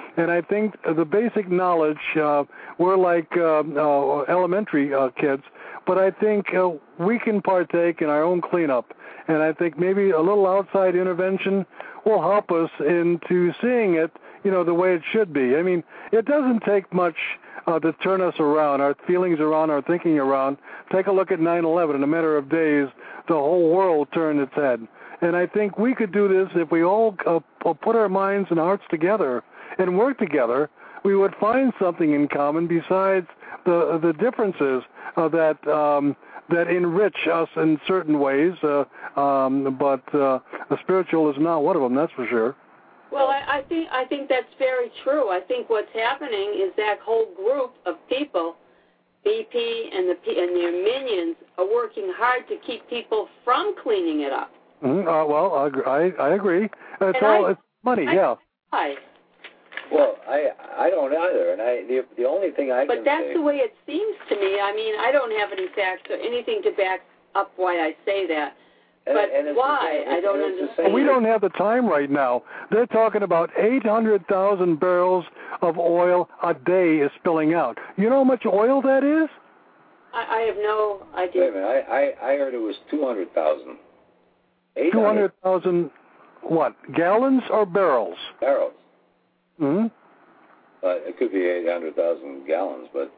Speaker 4: And I think the basic knowledge, we're like elementary kids, but I think we can partake in our own cleanup. And I think maybe a little outside intervention will help us into seeing it, the way it should be. I mean, it doesn't take much to turn us around, our feelings around, our thinking around. Take a look at 9/11. In a matter of days, the whole world turned its head. And I think we could do this if we all put our minds and hearts together and work together. We would find something in common besides the differences that enrich us in certain ways. But the spiritual is not one of them. That's for sure.
Speaker 2: Well, I think that's very true. I think what's happening is that whole group of people, BP and their minions, are working hard to keep people from cleaning it up.
Speaker 4: Mm-hmm. Well, I agree. It's money, yeah.
Speaker 3: Well, I don't either, and the only thing I can say...
Speaker 2: But that's the way it seems to me. I mean, I don't have any facts or anything to back up why I say that. But why? I don't understand.
Speaker 4: We don't have the time right now. They're talking about 800,000 barrels of oil a day is spilling out. You know how much oil that is?
Speaker 2: I have no idea.
Speaker 3: Wait a minute. I heard it was 200,000.
Speaker 4: 200,000 what? Gallons or barrels?
Speaker 3: Barrels.
Speaker 4: Hmm.
Speaker 3: It could be 800,000 gallons, but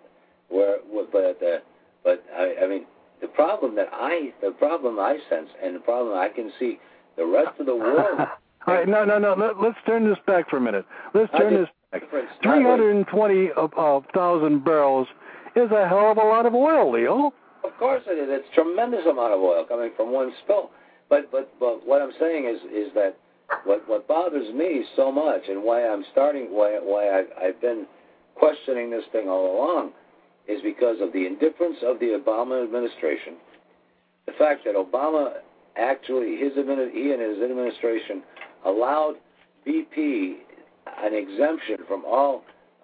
Speaker 3: I mean. The problem I sense, and the problem I can see, the rest of the world.
Speaker 4: All right, no. Let's turn this back for a minute. Let's turn this back. 320,000 barrels is a hell of a lot of oil, Leo.
Speaker 3: Of course it is. It's a tremendous amount of oil coming from one spill. But what I'm saying is that what bothers me so much, and why I've been questioning this thing all along, is because of the indifference of the Obama administration. The fact that Obama actually, he and his administration allowed BP an exemption from all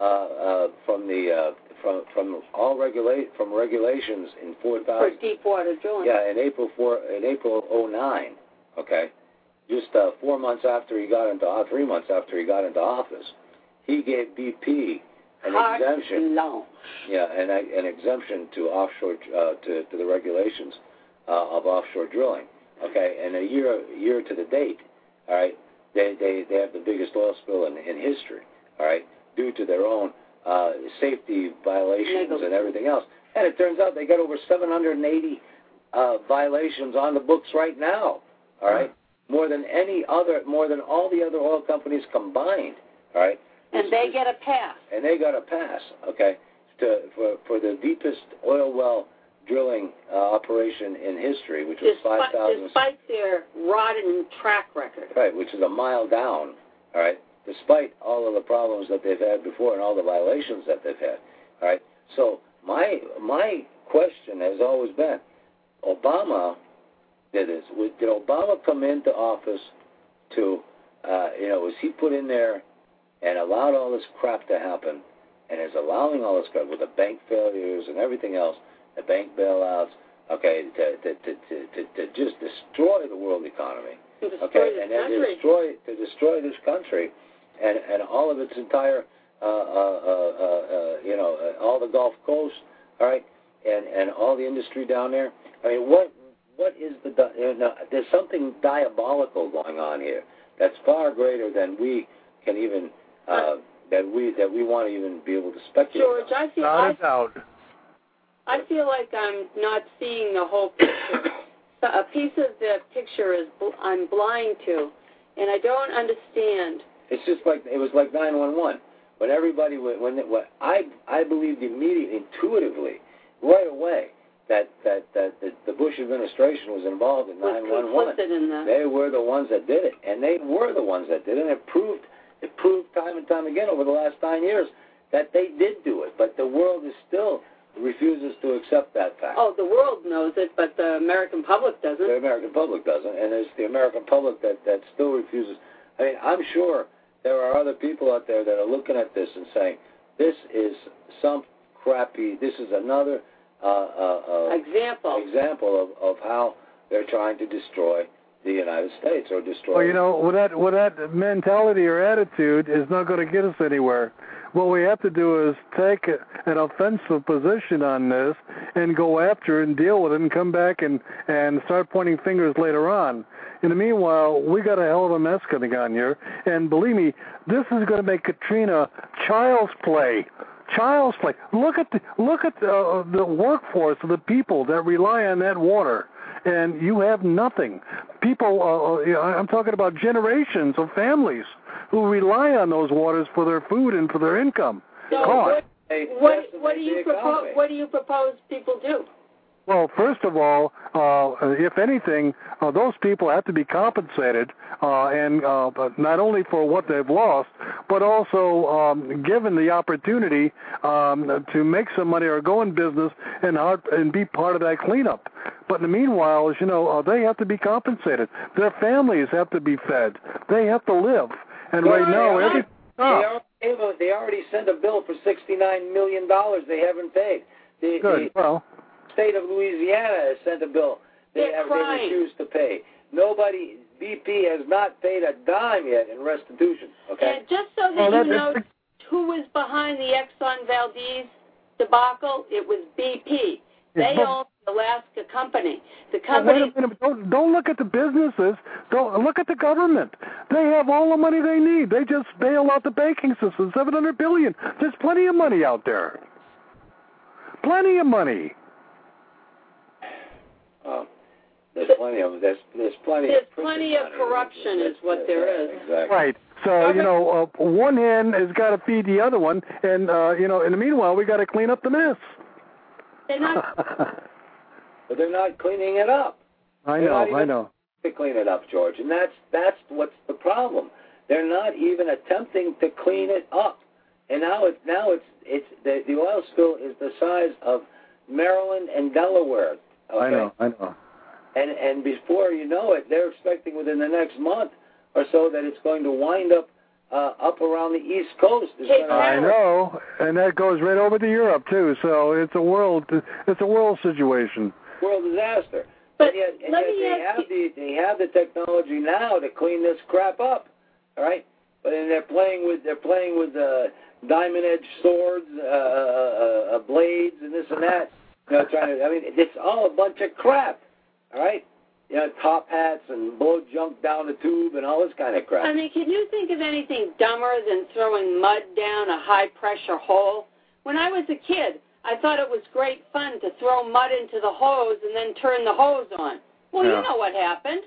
Speaker 3: regulations in 4,000
Speaker 2: for deep water drilling.
Speaker 3: Yeah, in April 2009. Okay, just 3 months after he got into office, he gave BP an exemption. Yeah, an exemption to offshore to the regulations of offshore drilling. Okay, and a year to the date, all right, they have the biggest oil spill in history. All right, due to their own safety violations and everything else. And it turns out they got over 780 violations on the books right now. All right, more than all the other oil companies combined. All right.
Speaker 2: And they get a pass.
Speaker 3: And they got a pass, okay, for the deepest oil well drilling operation in history, which was 5,000.
Speaker 2: Despite their rotten track record.
Speaker 3: Right, which is a mile down, all right, despite all of the problems that they've had before and all the violations that they've had, all right. So my question has always been, Obama did this. Did Obama come into office to, was he put in there and allowed all this crap to happen, and is allowing all this crap with the bank failures and everything else, the bank bailouts, okay, to just destroy the world economy, okay, and then to destroy this country, and all of its entire, all the Gulf Coast, all right, and all the industry down there. I mean, what is there's something diabolical going on here that's far greater than we can even. That we want to even be able to speculate.
Speaker 2: George, I feel like I'm not seeing the whole picture. A piece of the picture I'm blind to, and I don't understand.
Speaker 3: It's just like it was like 9/11 when everybody I believed immediately, intuitively, right away that the Bush administration was involved in 9/11. They were the ones that did it, and they were the ones that did it. And it proved time and time again over the last 9 years that they did do it, but the world still refuses to accept that fact.
Speaker 2: Oh, the world knows it, but the American public doesn't.
Speaker 3: The American public doesn't, and it's the American public that still refuses. I mean, I'm sure there are other people out there that are looking at this and saying, this is this is another example of how they're trying to destroy the United States or destroy.
Speaker 4: Well, you know, with that mentality or attitude is not going to get us anywhere. What we have to do is take an offensive position on this and go after it and deal with it and come back and start pointing fingers later on. In the meanwhile, we got a hell of a mess coming on here, and believe me, this is going to make Katrina child's play. Child's play. Look at the workforce of the people that rely on that water, and you have nothing. People, I'm talking about generations of families who rely on those waters for their food and for their income.
Speaker 2: So what do you propose people do?
Speaker 4: Well, first of all, if anything, those people have to be compensated, and not only for what they've lost, but also given the opportunity to make some money or go in business and be part of that cleanup. But in the meanwhile, as you know, they have to be compensated. Their families have to be fed. They have to live. And right now,
Speaker 3: they already sent a bill for $69 million they haven't paid.
Speaker 4: Good. Well,
Speaker 3: state of Louisiana has sent a bill they refused to pay. Nobody, BP has not paid a dime yet in restitution. Okay.
Speaker 2: And just so that you know who was behind the Exxon Valdez debacle, it was BP. They own the Alaska company. The company.
Speaker 4: Wait a minute. Don't look at the businesses. Don't look at the government. They have all the money they need. They just bail out the banking system. $700 billion. There's plenty of money out there. Plenty of money.
Speaker 3: There's plenty of
Speaker 2: corruption is what there is.
Speaker 3: Exactly.
Speaker 4: Right. So, you know, one hand has got to feed the other one, and, you know, in the meanwhile, we got to clean up the mess.
Speaker 2: They're not.
Speaker 3: But they're not cleaning it up.
Speaker 4: I know.
Speaker 3: To clean it up, George, and that's what's the problem. They're not even attempting to clean it up. And now it's the oil spill is the size of Maryland and Delaware. Okay?
Speaker 4: I know.
Speaker 3: And before you know it, they're expecting within the next month or so that it's going to wind up around the East Coast.
Speaker 4: I know, and that goes right over to Europe too. So it's a world situation.
Speaker 3: World disaster.
Speaker 2: But
Speaker 3: yet they have the technology now to clean this crap up. All right, but then they're playing with diamond edged swords, blades, and this and that. You know, it's all a bunch of crap. All right? You know, top hats and blow junk down the tube and all this kind of crap.
Speaker 2: I mean, can you think of anything dumber than throwing mud down a high-pressure hole? When I was a kid, I thought it was great fun to throw mud into the hose and then turn the hose on. Well, you know what happened.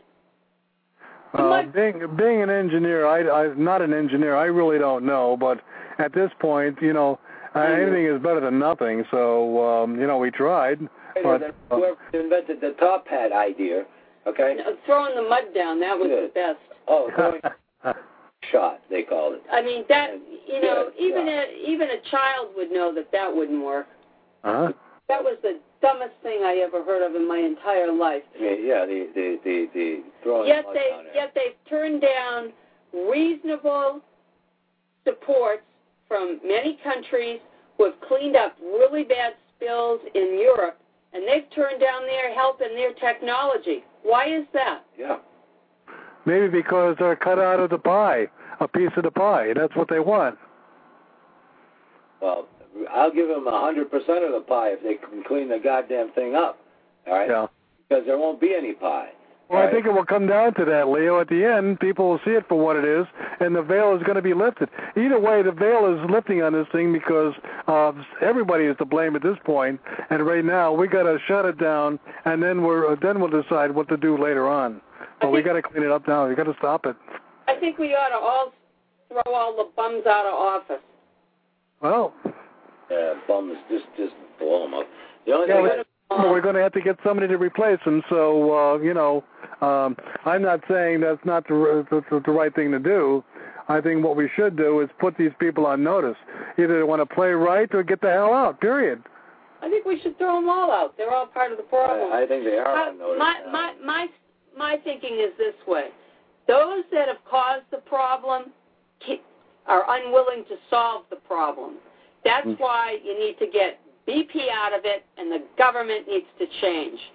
Speaker 4: Being an engineer, I'm not an engineer. I really don't know. But at this point, you know, anything is better than nothing. So, you know, we tried. But
Speaker 3: whoever invented the top hat idea, okay?
Speaker 2: No, throwing the mud down, that was the best.
Speaker 3: Oh, throwing shot, they called it.
Speaker 2: I mean, that, you know, even a child would know that wouldn't work.
Speaker 4: Uh-huh.
Speaker 2: That was the dumbest thing I ever heard of in my entire life.
Speaker 3: Yeah, the throwing
Speaker 2: yet
Speaker 3: mud down there.
Speaker 2: Yet they've turned down reasonable supports from many countries who have cleaned up really bad spills in Europe, and they've turned down their help and their technology. Why is that?
Speaker 3: Yeah.
Speaker 4: Maybe because they're cut out of the pie, a piece of the pie. That's what they want.
Speaker 3: Well, I'll give them 100% of the pie if they can clean the goddamn thing up. All right?
Speaker 4: Yeah.
Speaker 3: Because there won't be any pie.
Speaker 4: Well, I think it will come down to that, Leo. At the end, people will see it for what it is, and the veil is going to be lifted. Either way, the veil is lifting on this thing because everybody is to blame at this point. And right now, we got to shut it down, and then we'll decide what to do later on. But we got to clean it up now. We got to stop it.
Speaker 2: I think we ought to all throw all the bums out of office.
Speaker 4: Well,
Speaker 3: bums, just blow them up. The only thing
Speaker 4: we're going to have to get somebody to replace them. So, you know, I'm not saying that's not the right thing to do. I think what we should do is put these people on notice. Either they want to play right or get the hell out, period.
Speaker 2: I think we should throw them all out. They're all part of the problem.
Speaker 3: I think they are on notice.
Speaker 2: My thinking is this way. Those that have caused the problem are unwilling to solve the problem. That's why you need to get BP out of it, and the government needs to change.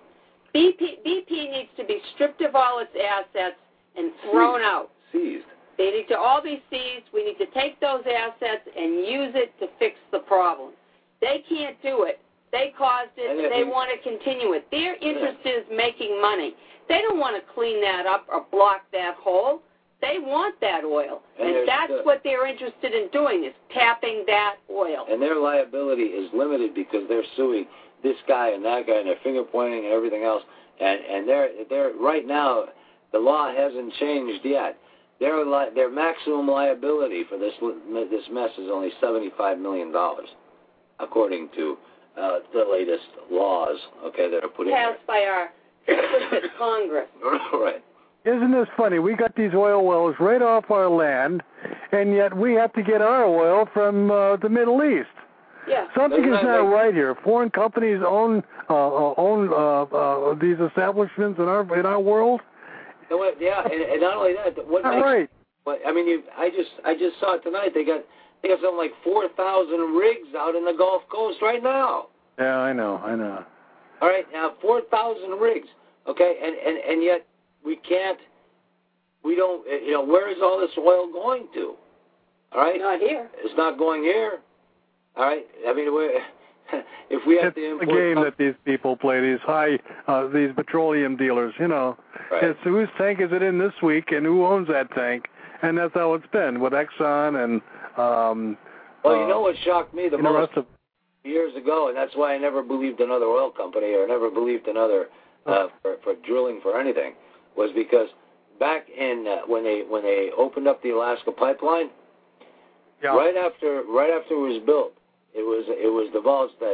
Speaker 2: BP needs to be stripped of all its assets and thrown out.
Speaker 3: Seized.
Speaker 2: They need to all be seized. We need to take those assets and use it to fix the problem. They can't do it. They caused it, and they want to continue it. Their interest is making money. They don't want to clean that up or block that hole. They want that oil, and that's what they're interested in doing, is tapping that oil.
Speaker 3: And their liability is limited because they're suing this guy and that guy, and they're finger pointing and everything else. And they're right now, the law hasn't changed yet. Their maximum liability for this mess is only $75 million, according to the latest laws, that are put in
Speaker 2: passed by our Congress.
Speaker 3: Right.
Speaker 4: Isn't this funny? We got these oil wells right off our land, and yet we have to get our oil from the Middle East.
Speaker 2: Yeah.
Speaker 4: Something is not right here. Foreign companies own these establishments in our world.
Speaker 3: Yeah, and not only that, what
Speaker 4: not
Speaker 3: makes,
Speaker 4: right.
Speaker 3: I mean, I just saw it tonight. They got something like 4,000 rigs out in the Gulf Coast right now.
Speaker 4: Yeah, I know.
Speaker 3: All right, now 4,000 rigs. Okay, and yet we don't. Where is all this oil going to? All right,
Speaker 2: not here.
Speaker 3: It's not going here. All right, I mean, if we have to import
Speaker 4: the game that these people play, these petroleum dealers,
Speaker 3: right.
Speaker 4: It's whose tank is it in this week and who owns that tank, and that's how it's been with Exxon and.
Speaker 3: Well, you know what shocked me the most years ago, and that's why I never believed another oil company or never believed another for drilling for anything, was because back in when they opened up the Alaska pipeline, right after it was built, it was divulged that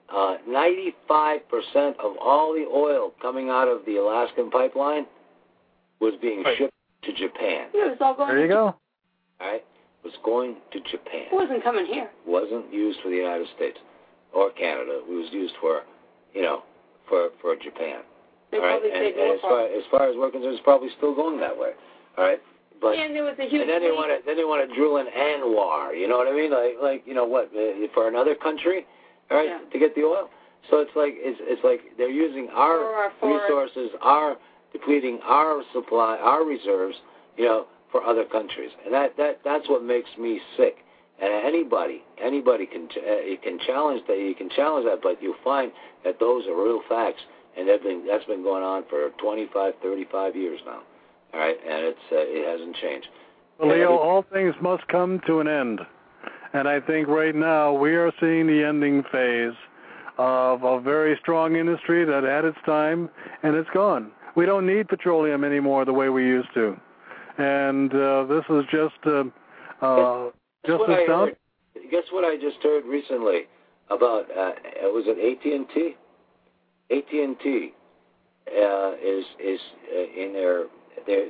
Speaker 3: 95% of all the oil coming out of the Alaskan pipeline was being shipped to Japan.
Speaker 2: Yeah, it was all going.
Speaker 4: There you go.
Speaker 3: All right, it was going to Japan.
Speaker 2: It wasn't coming here.
Speaker 3: It wasn't used for the United States or Canada. It was used for Japan.
Speaker 2: They
Speaker 3: all right, and as far as we're concerned, it's probably still going that way. All right. But,
Speaker 2: and there was a huge.
Speaker 3: And then they want to drill in Anwar. You know what I mean? Like for another country, all right, to get the oil. So it's like they're using our resources, depleting our supply, our reserves, for other countries, and that's what makes me sick. And anybody can challenge that. You can challenge that, but you'll find that those are real facts, and that's been going on for 25, 35 years now. All right, and it hasn't changed.
Speaker 4: Well, Leo, all things must come to an end, and I think right now we are seeing the ending phase of a very strong industry that had its time, and it's gone. We don't need petroleum anymore the way we used to, and this is just astounding.
Speaker 3: Guess what I just heard recently about? Was it AT&T? AT&T is in their. They're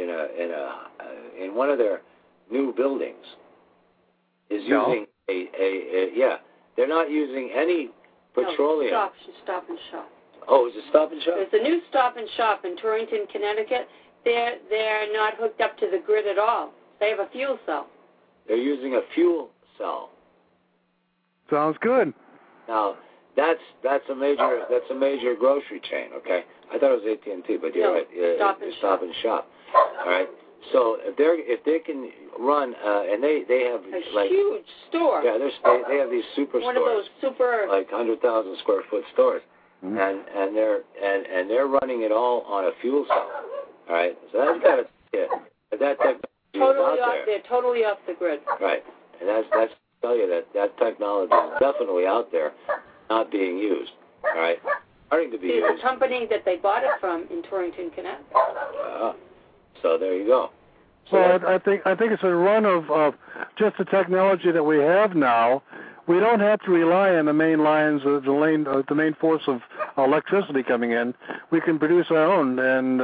Speaker 3: in one of their new buildings is using they're not using any petroleum.
Speaker 2: No, Stop and Shop.
Speaker 3: Oh, is it Stop and Shop?
Speaker 2: There's a new Stop and Shop in Torrington, Connecticut. They're not hooked up to the grid at all. They have a fuel cell.
Speaker 3: They're using a fuel cell.
Speaker 4: Sounds good.
Speaker 3: Now that's a major grocery chain. Okay, I thought it was AT&T, but you're right. Stop and Shop. All right. So if they can run and they have
Speaker 2: a huge store.
Speaker 3: Yeah, they have these super
Speaker 2: one
Speaker 3: stores.
Speaker 2: One of those super
Speaker 3: 100,000 square foot stores, and they're running it all on a fuel cell. All right. So that's got that technology
Speaker 2: totally
Speaker 3: is out there.
Speaker 2: They're totally off the grid.
Speaker 3: Right, and that's to tell you that technology is definitely out there, not being used. All right, starting to be used.
Speaker 2: The company that they bought it from in Torrington, Connecticut.
Speaker 3: So there you go. So
Speaker 4: well, I think it's a run of just the technology that we have now. We don't have to rely on the main lines, the main force of electricity coming in. We can produce our own, and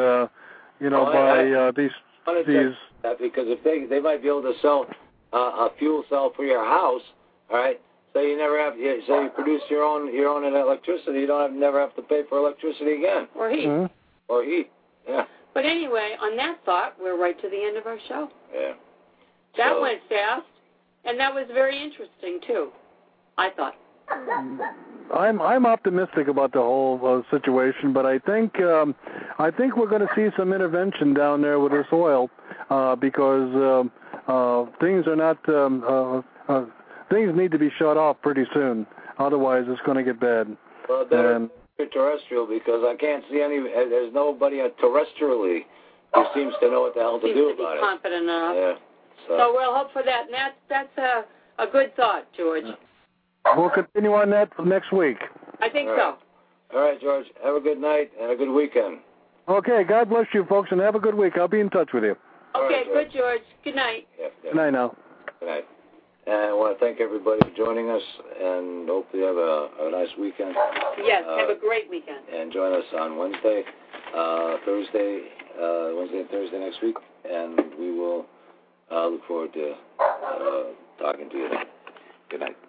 Speaker 4: these.
Speaker 3: Because if they might be able to sell a fuel cell for your house, all right. So you never have. So you produce your own electricity. You never have to pay for electricity again.
Speaker 2: Or heat.
Speaker 4: Mm-hmm.
Speaker 3: Or heat. Yeah.
Speaker 2: But anyway, on that thought, we're right to the end of our show.
Speaker 3: Yeah.
Speaker 2: That went fast, and that was very interesting too. I thought.
Speaker 4: I'm optimistic about the whole situation, but I think we're going to see some intervention down there with the soil because things are not things need to be shut off pretty soon. Otherwise, it's going to get bad.
Speaker 3: Well, better terrestrial because I can't see any. There's nobody terrestrially who seems to know what the hell to do about it.
Speaker 2: Confident enough.
Speaker 3: Yeah.
Speaker 2: So we'll hope for that. And that's a good thought, George.
Speaker 4: We'll continue on that next week.
Speaker 2: I think so.
Speaker 3: All right, George. Have a good night and a good weekend.
Speaker 4: Okay. God bless you, folks, and have a good week. I'll be in touch with you.
Speaker 2: Okay. Good, George. Good night.
Speaker 3: Yeah,
Speaker 4: Good night now.
Speaker 3: Good night. And I want to thank everybody for joining us, and hope you have a nice weekend.
Speaker 2: Yes, have a great weekend.
Speaker 3: And join us on Wednesday and Thursday next week, and we will look forward to talking to you then. Good night.